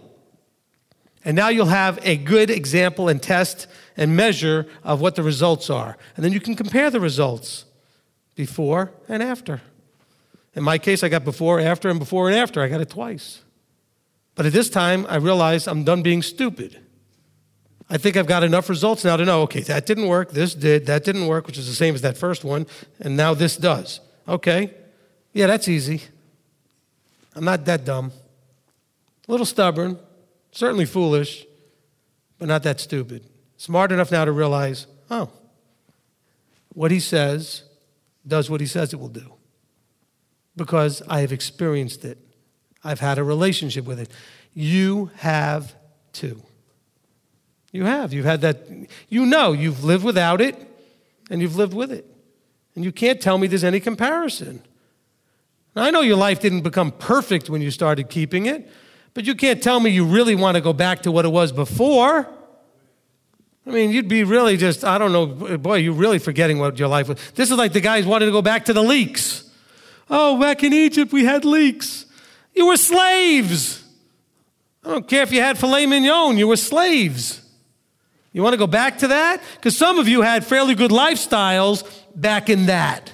And now you'll have a good example and test and measure of what the results are. And then you can compare the results before and after. In my case, I got before, after, and before and after. I got it twice. But at this time, I realized I'm done being stupid. I think I've got enough results now to know, okay, that didn't work, this did, that didn't work, which is the same as that first one, and now this does. Okay, yeah, that's easy. I'm not that dumb. A little stubborn, certainly foolish, but not that stupid. Smart enough now to realize, oh, what he says does what he says it will do. Because I have experienced it. I've had a relationship with it. You have too. You have. You've had that. You know you've lived without it, and you've lived with it. And you can't tell me there's any comparison. Now, I know your life didn't become perfect when you started keeping it, but you can't tell me you really want to go back to what it was before. I mean, you'd be really just, I don't know, boy, you're really forgetting what your life was. This is like the guys wanting to go back to the leeks. Oh, back in Egypt, we had leeks. You were slaves. I don't care if you had filet mignon, you were slaves. You want to go back to that? Because some of you had fairly good lifestyles back in that.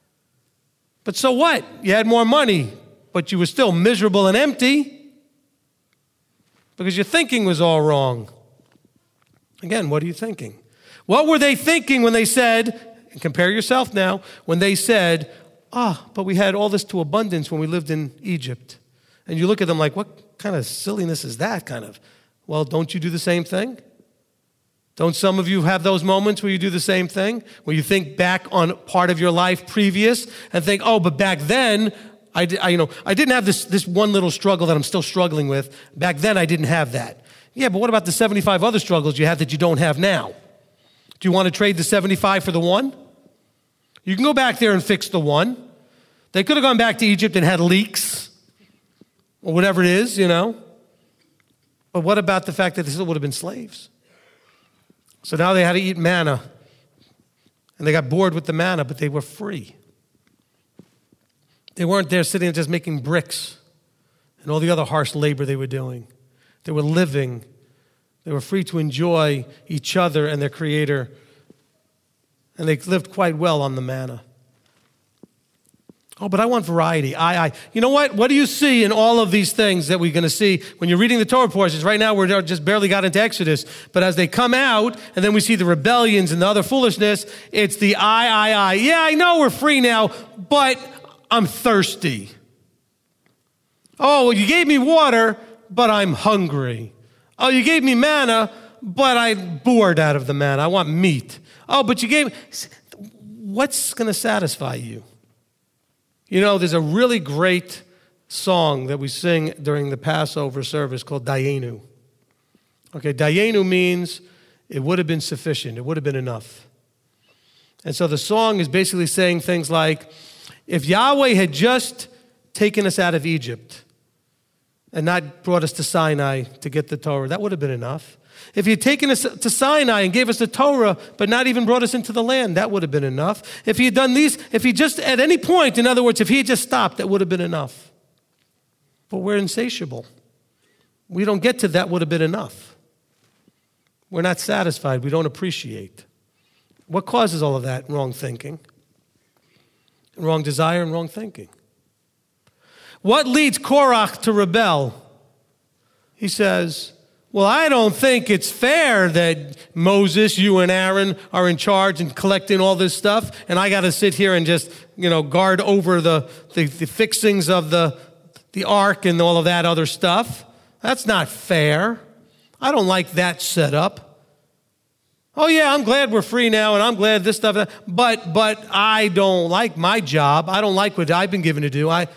But so what? You had more money, but you were still miserable and empty because your thinking was all wrong. Again, what are you thinking? What were they thinking when they said, and compare yourself now, when they said, ah, oh, but we had all this to abundance when we lived in Egypt. And you look at them like, what kind of silliness is that kind of? Well, don't you do the same thing? Don't some of you have those moments where you do the same thing? Where you think back on part of your life previous and think, oh, but back then, I, I, you know, I didn't have this, this one little struggle that I'm still struggling with. Back then, I didn't have that. Yeah, but what about the seventy-five other struggles you had that you don't have now? Do you want to trade the seventy-five for the one? You can go back there and fix the one. They could have gone back to Egypt and had leaks or whatever it is, you know. But what about the fact that they still would have been slaves? So now they had to eat manna. And they got bored with the manna, but they were free. They weren't there sitting and just making bricks and all the other harsh labor they were doing. They were living. They were free to enjoy each other and their Creator. And they lived quite well on the manna. Oh, but I want variety. I, I. You know what? What do you see in all of these things that we're going to see when you're reading the Torah portions? Right now, we're just barely got into Exodus. But as they come out, and then we see the rebellions and the other foolishness, it's the I, I, I. Yeah, I know we're free now, but I'm thirsty. Oh, well, you gave me water, but I'm hungry. Oh, you gave me manna, but I'm bored out of the manna. I want meat. Oh, but you gave... What's going to satisfy you? You know, there's a really great song that we sing during the Passover service called Dayenu. Okay, Dayenu means it would have been sufficient. It would have been enough. And so the song is basically saying things like, if Yahweh had just taken us out of Egypt and not brought us to Sinai to get the Torah, that would have been enough. If he had taken us to Sinai and gave us the Torah, but not even brought us into the land, that would have been enough. If he had done these, if he just, at any point, in other words, if he had just stopped, that would have been enough. But we're insatiable. We don't get to that would have been enough. We're not satisfied. We don't appreciate. What causes all of that? Wrong thinking. Wrong desire and wrong thinking. What leads Korach to rebel? He says, well, I don't think it's fair that Moses, you and Aaron are in charge and collecting all this stuff, and I got to sit here and just, you know, guard over the, the, the fixings of the, the ark and all of that other stuff. That's not fair. I don't like that setup. Oh, yeah, I'm glad we're free now, and I'm glad this stuff, but but I don't like my job. I don't like what I've been given to do. I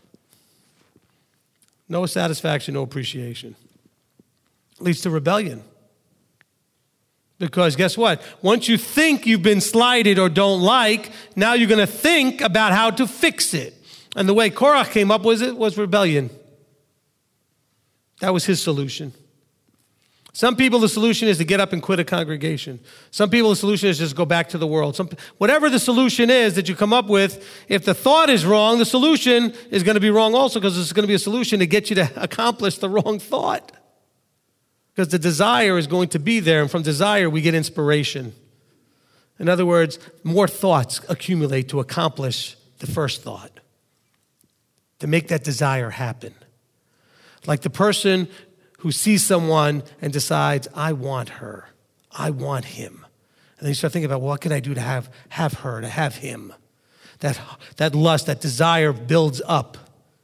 No satisfaction, no appreciation. Leads to rebellion. Because guess what? Once you think you've been slighted or don't like, now you're going to think about how to fix it. And the way Korach came up with it was rebellion. That was his solution. Some people, the solution is to get up and quit a congregation. Some people, the solution is just go back to the world. Some, whatever the solution is that you come up with, if the thought is wrong, the solution is going to be wrong also, because it's going to be a solution to get you to accomplish the wrong thought. Because the desire is going to be there, and from desire we get inspiration. In other words, more thoughts accumulate to accomplish the first thought. to make that desire happen. Like the person who sees someone and decides, I want her, I want him. And then you start thinking about, well, what can I do to have, have her, to have him? That, that lust, that desire builds up.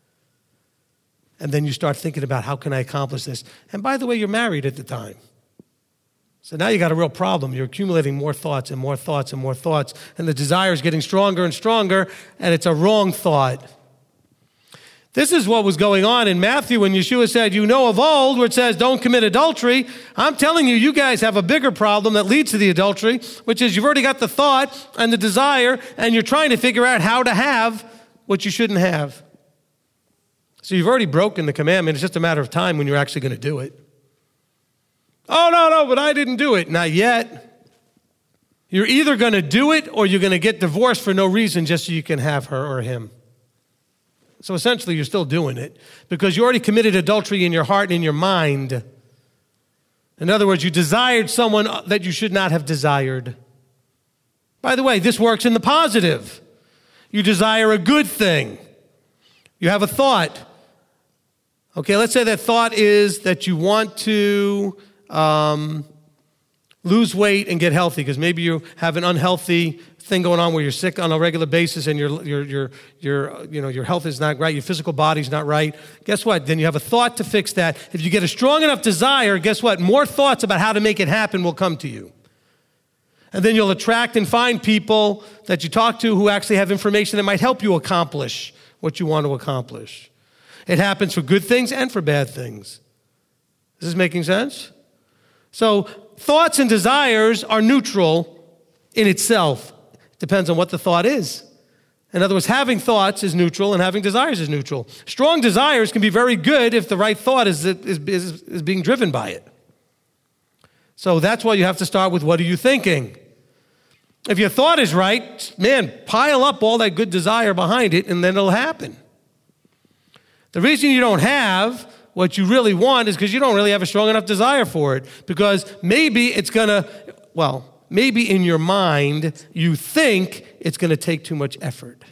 And then you start thinking about, how can I accomplish this? And by the way, you're married at the time. So now you got a real problem. You're accumulating more thoughts and more thoughts and more thoughts. And the desire is getting stronger and stronger, and it's a wrong thought. This is what was going on in Matthew when Yeshua said, you know of old, where it says, don't commit adultery. I'm telling you, you guys have a bigger problem that leads to the adultery, which is you've already got the thought and the desire, and you're trying to figure out how to have what you shouldn't have. So you've already broken the commandment. It's just a matter of time when you're actually going to do it. Oh, no, no, but I didn't do it. Not yet. You're either going to do it or you're going to get divorced for no reason just so you can have her or him. So essentially, you're still doing it because you already committed adultery in your heart and in your mind. In other words, you desired someone that you should not have desired. By the way, this works in the positive. You desire a good thing. You have a thought. Okay, let's say that thought is that you want to um, lose weight and get healthy because maybe you have an unhealthy thing going on where you're sick on a regular basis and your your your your you know your health is not right, your physical body's not right. Guess what? Then you have a thought to fix that. If you get a strong enough desire, guess what? More thoughts about how to make it happen will come to you. And then you'll attract and find people that you talk to who actually have information that might help you accomplish what you want to accomplish. It happens for good things and for bad things. Is this making sense? So thoughts and desires are neutral in itself. Depends on what the thought is. In other words, having thoughts is neutral and having desires is neutral. Strong desires can be very good if the right thought is, is, is, is being driven by it. So that's why you have to start with, what are you thinking? If your thought is right, man, pile up all that good desire behind it and then it'll happen. The reason you don't have what you really want is because you don't really have a strong enough desire for it. Because maybe it's going to, well, maybe in your mind, you think it's going to take too much effort.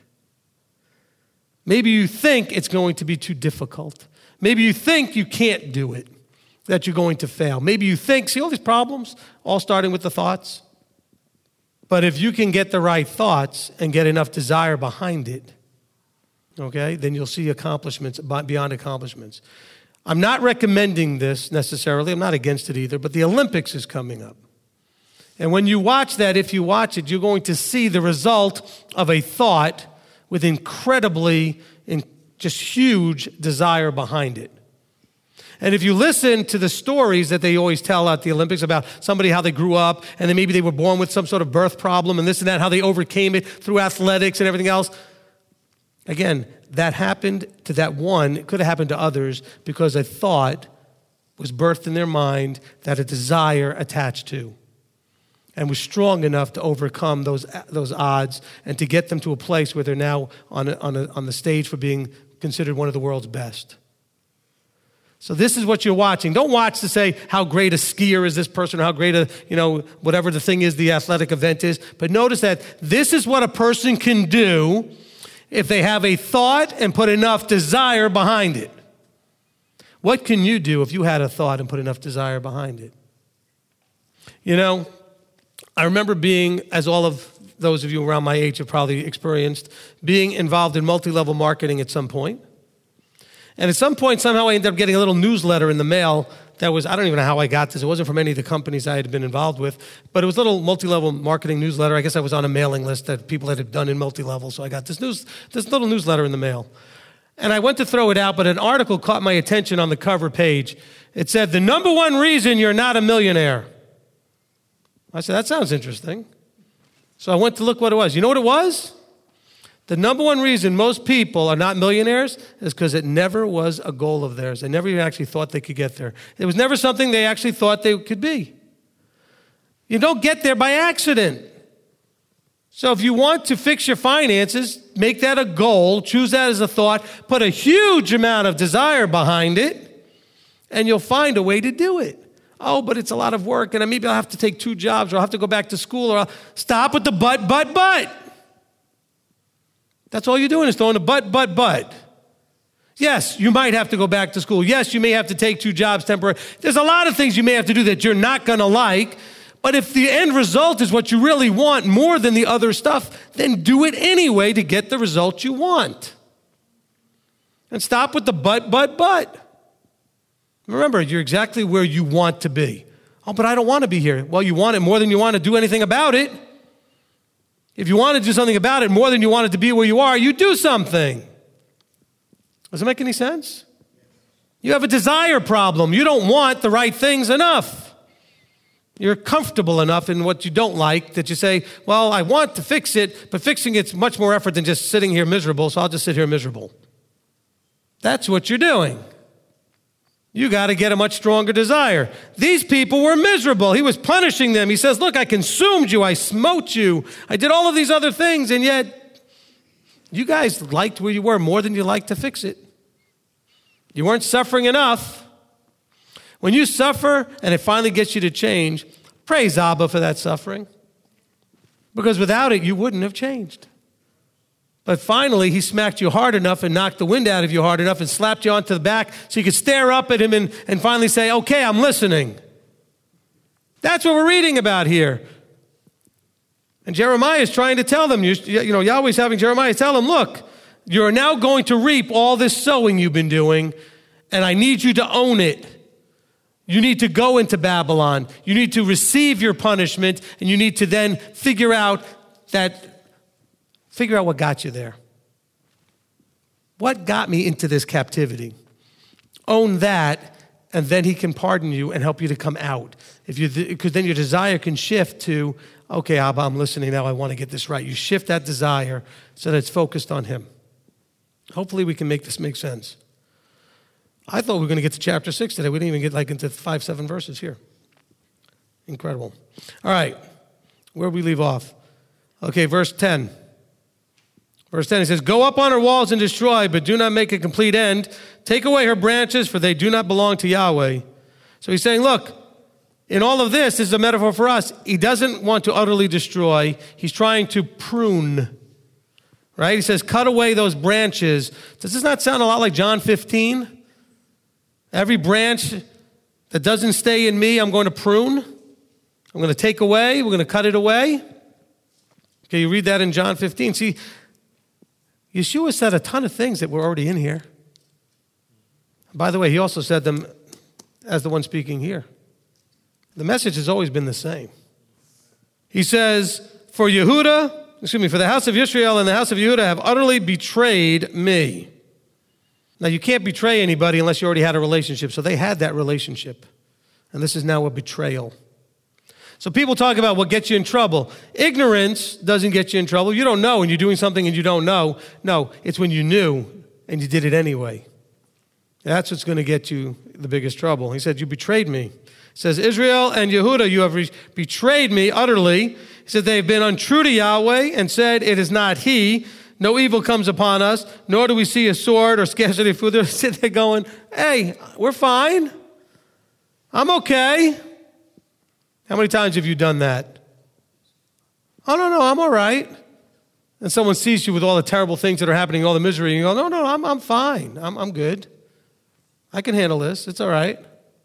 Maybe you think it's going to be too difficult. Maybe you think you can't do it, that you're going to fail. Maybe you think, see all these problems, all starting with the thoughts? But if you can get the right thoughts and get enough desire behind it, okay, then you'll see accomplishments beyond accomplishments. I'm not recommending this necessarily. I'm not against it either, but the Olympics is coming up. And when you watch that, if you watch it, you're going to see the result of a thought with incredibly, in just huge desire behind it. And if you listen to the stories that they always tell at the Olympics about somebody, how they grew up, and then maybe they were born with some sort of birth problem and this and that, how they overcame it through athletics and everything else. Again, that happened to that one. It could have happened to others because a thought was birthed in their mind that a desire attached to, and was strong enough to overcome those those odds and to get them to a place where they're now on a, on a, on the stage for being considered one of the world's best. So this is what you're watching. Don't watch to say how great a skier is this person or how great a, you know, whatever the thing is, the athletic event is. But notice that this is what a person can do if they have a thought and put enough desire behind it. What can you do if you had a thought and put enough desire behind it? You know, I remember being, as all of those of you around my age have probably experienced, being involved in multi-level marketing at some point. And at some point, somehow I ended up getting a little newsletter in the mail that was, I don't even know how I got this. It wasn't from any of the companies I had been involved with, but it was a little multi-level marketing newsletter. I guess I was on a mailing list that people had done in multi-level, so I got this news, this little newsletter in the mail. And I went to throw it out, but an article caught my attention on the cover page. It said, the number one reason you're not a millionaire. I said, that sounds interesting. So I went to look what it was. You know what it was? The number one reason most people are not millionaires is because it never was a goal of theirs. They never even actually thought they could get there. It was never something they actually thought they could be. You don't get there by accident. So if you want to fix your finances, make that a goal, choose that as a thought, put a huge amount of desire behind it, and you'll find a way to do it. Oh, but it's a lot of work, and maybe I'll have to take two jobs, or I'll have to go back to school, or I'll stop with the but, but, but. That's all you're doing is throwing a but, but, but. Yes, you might have to go back to school. Yes, you may have to take two jobs temporarily. There's a lot of things you may have to do that you're not going to like. But if the end result is what you really want more than the other stuff, then do it anyway to get the result you want. And stop with the but, but, but. Remember, you're exactly where you want to be. Oh, but I don't want to be here. Well, you want it more than you want to do anything about it. If you want to do something about it more than you want it to be where you are, you do something. Does it make any sense? You have a desire problem. You don't want the right things enough. You're comfortable enough in what you don't like that you say, well, I want to fix it, but fixing it's much more effort than just sitting here miserable, so I'll just sit here miserable. That's what you're doing. You got to get a much stronger desire. These people were miserable. He was punishing them. He says, look, I consumed you. I smote you. I did all of these other things, and yet you guys liked where you were more than you liked to fix it. You weren't suffering enough. When you suffer and it finally gets you to change, praise Abba for that suffering. Because without it, you wouldn't have changed. But finally, he smacked you hard enough and knocked the wind out of you hard enough and slapped you onto the back so you could stare up at him and, and finally say, okay, I'm listening. That's what we're reading about here. And Jeremiah is trying to tell them, you, you know, Yahweh's having Jeremiah tell them, look, you're now going to reap all this sowing you've been doing, and I need you to own it. You need to go into Babylon. You need to receive your punishment, and you need to then figure out that, figure out what got you there. What got me into this captivity? Own that, and then he can pardon you and help you to come out. If you, because then your desire can shift to, okay, Abba, I'm listening now. I want to get this right. You shift that desire so that it's focused on him. Hopefully we can make this make sense. I thought we were going to get to chapter six today. We didn't even get like into five, seven verses here. Incredible. All right. Where we leave off? Okay, verse ten. Verse ten, he says, go up on her walls and destroy, but do not make a complete end. Take away her branches, for they do not belong to Yahweh. So he's saying, look, in all of this, this is a metaphor for us. He doesn't want to utterly destroy. He's trying to prune. Right? He says, cut away those branches. Does this not sound a lot like John fifteen? Every branch that doesn't stay in me, I'm going to prune. I'm going to take away. We're going to cut it away. Okay, you read that in John fifteen. See, Yeshua said a ton of things that were already in here. By the way, he also said them as the one speaking here. The message has always been the same. He says, for Yehuda, excuse me, for the house of Israel and the house of Yehuda have utterly betrayed me. Now, you can't betray anybody unless you already had a relationship. So they had that relationship. And this is now a betrayal. So people talk about what gets you in trouble. Ignorance doesn't get you in trouble. You don't know and you're doing something and you don't know. No, it's when you knew and you did it anyway. That's what's going to get you the biggest trouble. He said, you betrayed me. He says, Israel and Yehuda, you have re- betrayed me utterly. He said, they've been untrue to Yahweh and said, it is not he. No evil comes upon us, nor do we see a sword or scarcity of food. They're sitting there going, hey, we're fine. I'm okay. How many times have you done that? Oh, no, no, I'm all right. And someone sees you with all the terrible things that are happening, all the misery, and you go, no, no, I'm, I'm fine. I'm, I'm good. I can handle this. It's all right.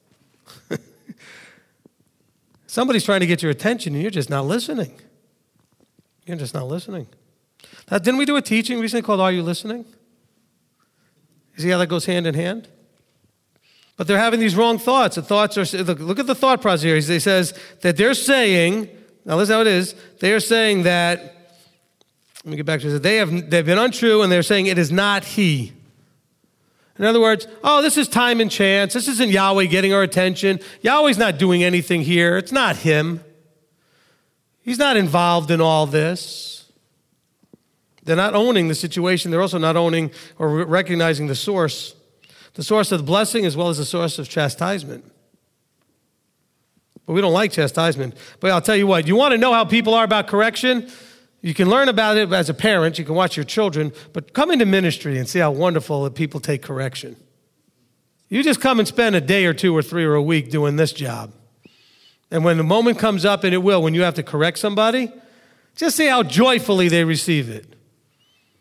Somebody's trying to get your attention, and you're just not listening. You're just not listening. Now, didn't we do a teaching recently called Are You Listening? You see how that goes hand in hand? But they're having these wrong thoughts. The thoughts are, look, look at the thought process here. He says that they're saying, now listen how it is, they are saying that, let me get back to this, they have, they've been untrue and they're saying it is not he. In other words, oh, this is time and chance. This isn't Yahweh getting our attention. Yahweh's not doing anything here. It's not him. He's not involved in all this. They're not owning the situation. They're also not owning or recognizing the source. The source of the blessing as well as the source of chastisement. But we don't like chastisement. But I'll tell you what, you want to know how people are about correction? You can learn about it as a parent. You can watch your children. But come into ministry and see how wonderful that people take correction. You just come and spend a day or two or three or a week doing this job. And when the moment comes up, and it will, when you have to correct somebody, just see how joyfully they receive it.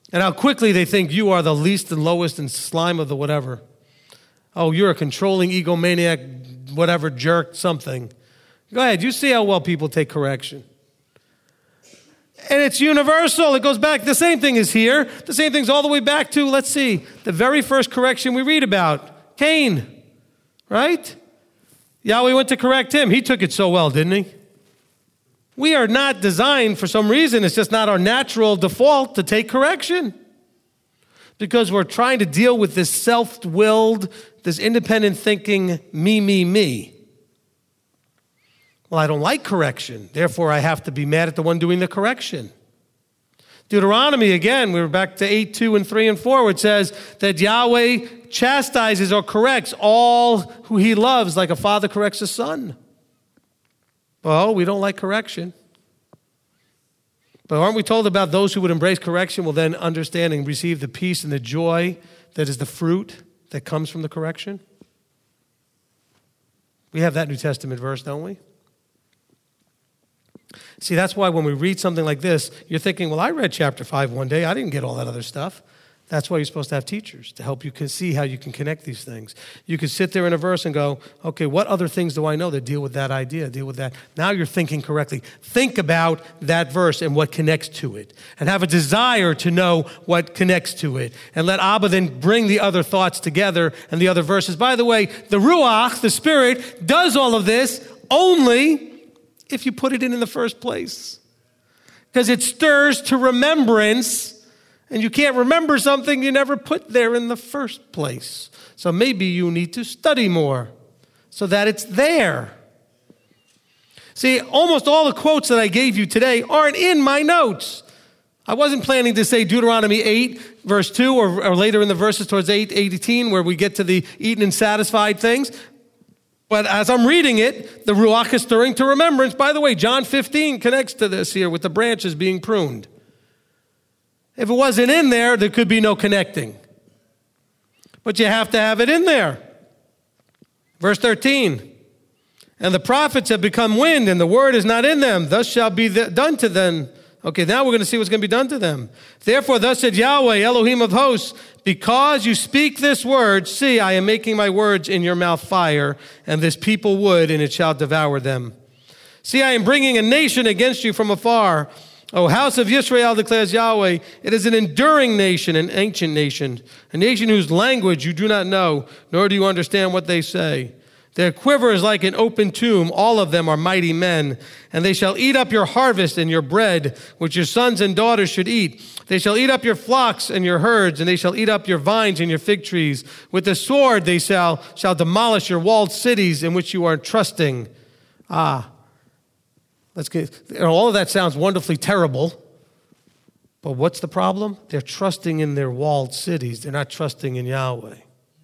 And how quickly they think you are the least and lowest and slime of the whatever. Oh, you're a controlling egomaniac, whatever, jerk, something. Go ahead. You see how well people take correction. And it's universal. It goes back. The same thing is here. The same thing's all the way back to, let's see, the very first correction we read about. Cain, right? Yahweh went to correct him. He took it so well, didn't he? We are not designed for some reason. It's just not our natural default to take correction. Because we're trying to deal with this self-willed, this independent thinking, me, me, me. Well, I don't like correction. Therefore, I have to be mad at the one doing the correction. Deuteronomy, again, we're back to eight, two, and three, and four, where it says that Yahweh chastises or corrects all who he loves like a father corrects a son. Well, we don't like correction. But aren't we told about those who would embrace correction will then understand and receive the peace and the joy that is the fruit that comes from the correction? We have that New Testament verse, don't we? See, that's why when we read something like this, you're thinking, well, I read chapter five one day. I didn't get all that other stuff. That's why you're supposed to have teachers to help you can see how you can connect these things. You can sit there in a verse and go, okay, what other things do I know that deal with that idea, deal with that? Now you're thinking correctly. Think about that verse and what connects to it, and have a desire to know what connects to it. And let Abba then bring the other thoughts together and the other verses. By the way, the Ruach, the Spirit, does all of this only if you put it in in the first place. Because it stirs to remembrance. And you can't remember something you never put there in the first place. So maybe you need to study more so that it's there. See, almost all the quotes that I gave you today aren't in my notes. I wasn't planning to say Deuteronomy eight, verse two, or, or later in the verses towards eight, eighteen, where we get to the eaten and satisfied things. But as I'm reading it, the Ruach is stirring to remembrance. By the way, John fifteen connects to this here with the branches being pruned. If it wasn't in there, there could be no connecting. But you have to have it in there. Verse thirteen, and the prophets have become wind, and the word is not in them. Thus shall be done to them. Okay, now we're going to see what's going to be done to them. Therefore, thus said Yahweh, Elohim of hosts, because you speak this word, see, I am making my words in your mouth fire, and this people wood, and it shall devour them. See, I am bringing a nation against you from afar. O house of Yisrael, declares Yahweh, it is an enduring nation, an ancient nation, a nation whose language you do not know, nor do you understand what they say. Their quiver is like an open tomb. All of them are mighty men. And they shall eat up your harvest and your bread, which your sons and daughters should eat. They shall eat up your flocks and your herds, and they shall eat up your vines and your fig trees. With the sword they shall, shall demolish your walled cities in which you are trusting. Ah, let's get, all of that sounds wonderfully terrible. But what's the problem? They're trusting in their walled cities. They're not trusting in Yahweh.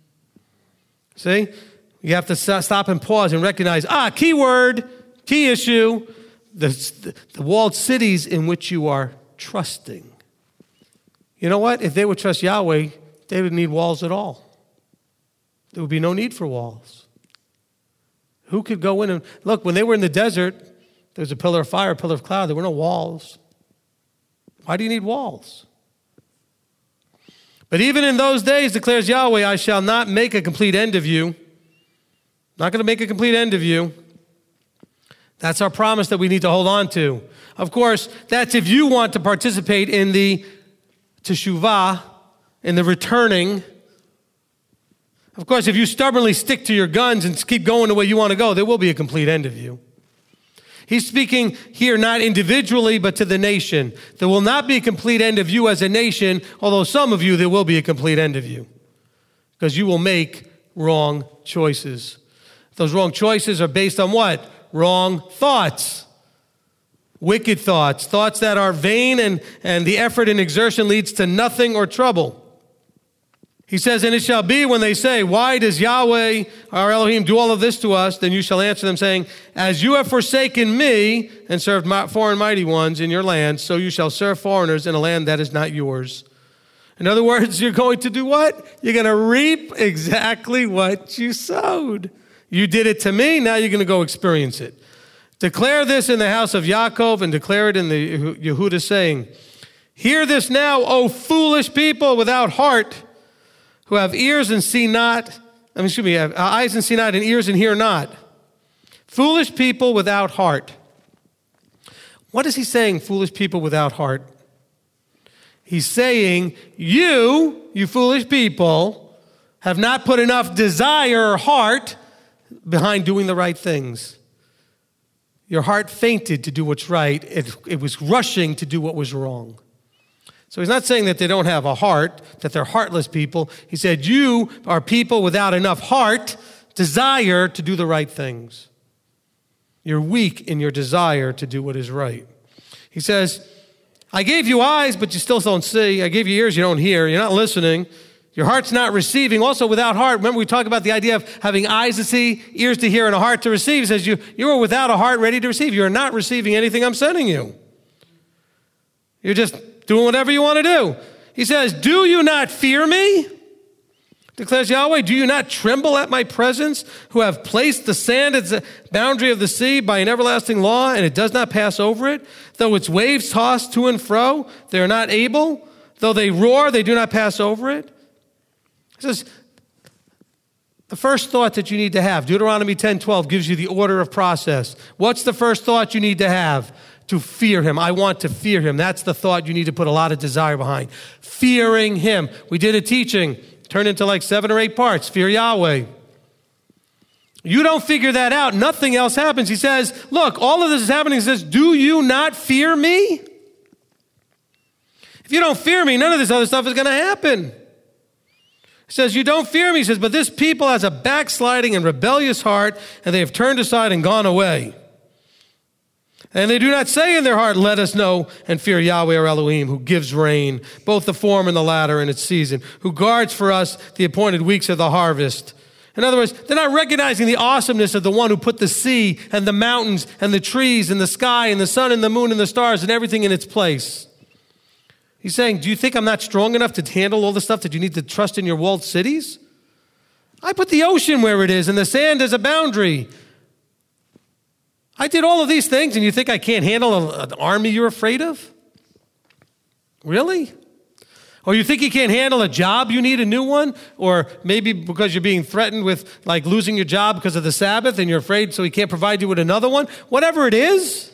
See? You have to stop and pause and recognize, ah, key word, key issue, the, the walled cities in which you are trusting. You know what? If they would trust Yahweh, they wouldn't need walls at all. There would be no need for walls. Who could go in and, look, when they were in the desert, there was a pillar of fire, a pillar of cloud. There were no walls. Why do you need walls? But even in those days, declares Yahweh, I shall not make a complete end of you. Not going to make a complete end of you. That's our promise that we need to hold on to. Of course, that's if you want to participate in the teshuvah, in the returning. Of course, if you stubbornly stick to your guns and keep going the way you want to go, there will be a complete end of you. He's speaking here not individually, but to the nation. There will not be a complete end of you as a nation, although some of you, there will be a complete end of you. Because you will make wrong choices. Those wrong choices are based on what? Wrong thoughts. Wicked thoughts. Thoughts that are vain and, and the effort and exertion leads to nothing or trouble. He says, and it shall be when they say, why does Yahweh, our Elohim, do all of this to us? Then you shall answer them saying, as you have forsaken me and served foreign mighty ones in your land, so you shall serve foreigners in a land that is not yours. In other words, you're going to do what? You're going to reap exactly what you sowed. You did it to me, now you're going to go experience it. Declare this in the house of Yaakov and declare it in the Yehuda, saying, Hear this now, O foolish people without heart, who have ears and see not, I mean, excuse me, have eyes and see not, and ears and hear not. Foolish people without heart. What is he saying, foolish people without heart? He's saying, you, you foolish people, have not put enough desire or heart behind doing the right things. Your heart fainted to do what's right. It, it was rushing to do what was wrong. So he's not saying that they don't have a heart, that they're heartless people. He said, you are people without enough heart, desire to do the right things. You're weak in your desire to do what is right. He says, I gave you eyes, but you still don't see. I gave you ears, you don't hear. You're not listening. Your heart's not receiving. Also, without heart, remember we talked about the idea of having eyes to see, ears to hear, and a heart to receive. He says, you, you are without a heart ready to receive. You're not receiving anything I'm sending you. You're just doing whatever you want to do. He says, do you not fear me? Declares Yahweh, do you not tremble at my presence, who have placed the sand at the boundary of the sea by an everlasting law, and it does not pass over it? Though its waves toss to and fro, they are not able. Though they roar, they do not pass over it. He says, the first thought that you need to have, Deuteronomy ten twelve gives you the order of process. What's the first thought you need to have? To fear him. I want to fear him. That's the thought you need to put a lot of desire behind. Fearing him. We did a teaching, turned into like seven or eight parts. Fear Yahweh. You don't figure that out, nothing else happens. He says, look, all of this is happening. He says, do you not fear me? If you don't fear me, none of this other stuff is going to happen. He says, you don't fear me. He says, but this people has a backsliding and rebellious heart, and they have turned aside and gone away. And they do not say in their heart, let us know and fear Yahweh our Elohim, who gives rain, both the former and the latter in its season, who guards for us the appointed weeks of the harvest. In other words, they're not recognizing the awesomeness of the one who put the sea and the mountains and the trees and the sky and the sun and the moon and the stars and everything in its place. He's saying, do you think I'm not strong enough to handle all the stuff that you need to trust in your walled cities? I put the ocean where it is and the sand as a boundary. I did all of these things, and you think I can't handle an army you're afraid of? Really? Or you think you can't handle a job, you need a new one? Or maybe because you're being threatened with like losing your job because of the Sabbath, and you're afraid so he can't provide you with another one? Whatever it is.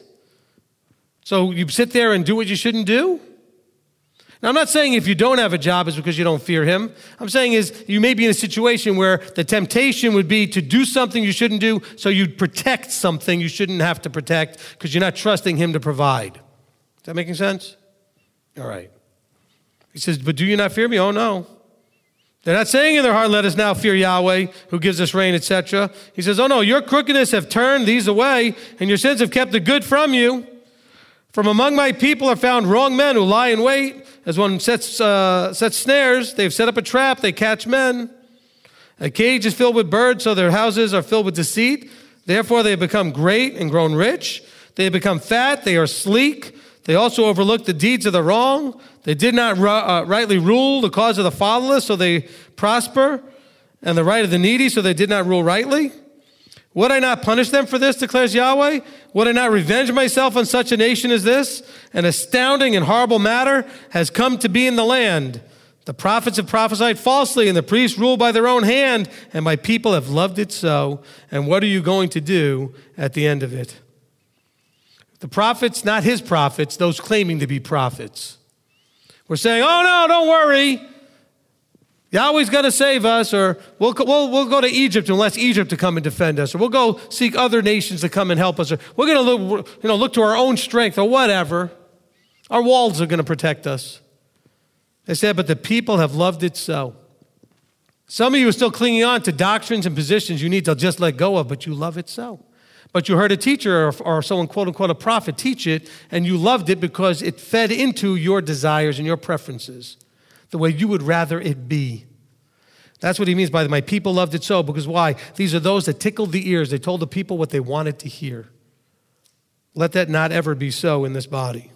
So you sit there and do what you shouldn't do? Now, I'm not saying if you don't have a job, it's because you don't fear him. I'm saying is you may be in a situation where the temptation would be to do something you shouldn't do, so you'd protect something you shouldn't have to protect because you're not trusting him to provide. Is that making sense? All right. He says, but do you not fear me? Oh, no. They're not saying in their heart, let us now fear Yahweh, who gives us rain, et cetera. He says, oh, no, your crookedness have turned these away, and your sins have kept the good from you. From among my people are found wrong men who lie in wait. As one sets, uh, sets snares, they've set up a trap, they catch men. A cage is filled with birds, so their houses are filled with deceit. Therefore they have become great and grown rich. They have become fat, they are sleek. They also overlook the deeds of the wrong. They did not ru- uh, rightly rule the cause of the fatherless, so they prosper, and the right of the needy, so they did not rule rightly. Would I not punish them for this, declares Yahweh? Would I not revenge myself on such a nation as this? An astounding and horrible matter has come to be in the land. The prophets have prophesied falsely, and the priests rule by their own hand, and my people have loved it so. And what are you going to do at the end of it? The prophets, not his prophets, those claiming to be prophets. We're saying, oh no, don't worry. Yahweh's going to save us, or we'll, we'll, we'll go to Egypt and let Egypt to come and defend us, or we'll go seek other nations to come and help us, or we're going to look, you know, look to our own strength, or whatever. Our walls are going to protect us. They said, but the people have loved it so. Some of you are still clinging on to doctrines and positions you need to just let go of, but you love it so. But you heard a teacher or, or someone, quote unquote, a prophet teach it, and you loved it because it fed into your desires and your preferences, the way you would rather it be. That's what he means by my people loved it so, because why? These are those that tickled the ears. They told the people what they wanted to hear. Let that not ever be so in this body.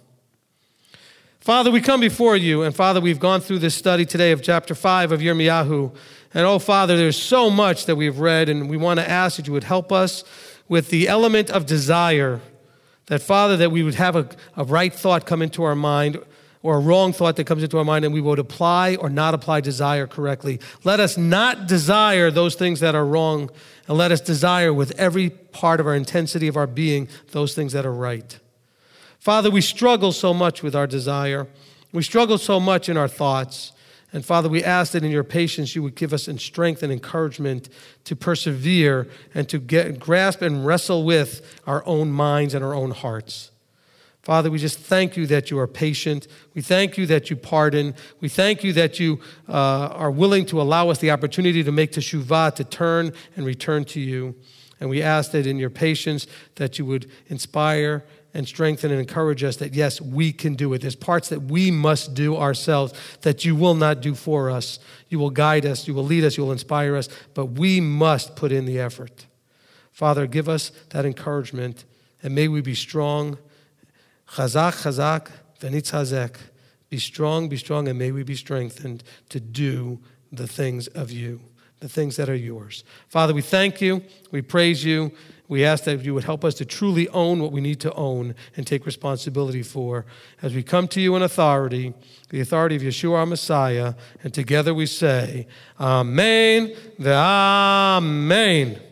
Father, we come before you, and Father, we've gone through this study today of chapter five of Yirmiyahu. And oh, Father, there's so much that we've read, and we want to ask that you would help us with the element of desire, that, Father, that we would have a, a right thought come into our mind, or a wrong thought that comes into our mind, and we would apply or not apply desire correctly. Let us not desire those things that are wrong, and let us desire with every part of our intensity of our being those things that are right. Father, we struggle so much with our desire. We struggle so much in our thoughts. And Father, we ask that in your patience you would give us strength and encouragement to persevere and to get, grasp and wrestle with our own minds and our own hearts. Father, we just thank you that you are patient. We thank you that you pardon. We thank you that you uh, are willing to allow us the opportunity to make teshuvah, to turn and return to you. And we ask that in your patience that you would inspire and strengthen and encourage us that, yes, we can do it. There's parts that we must do ourselves that you will not do for us. You will guide us, you will lead us, you will inspire us, but we must put in the effort. Father, give us that encouragement, and may we be strong. Chazak, chazak, v'nitzhazek. Be strong, be strong, and may we be strengthened to do the things of you, the things that are yours. Father, we thank you. We praise you. We ask that you would help us to truly own what we need to own and take responsibility for as we come to you in authority, the authority of Yeshua our Messiah, and together we say, Amen, ve'amen.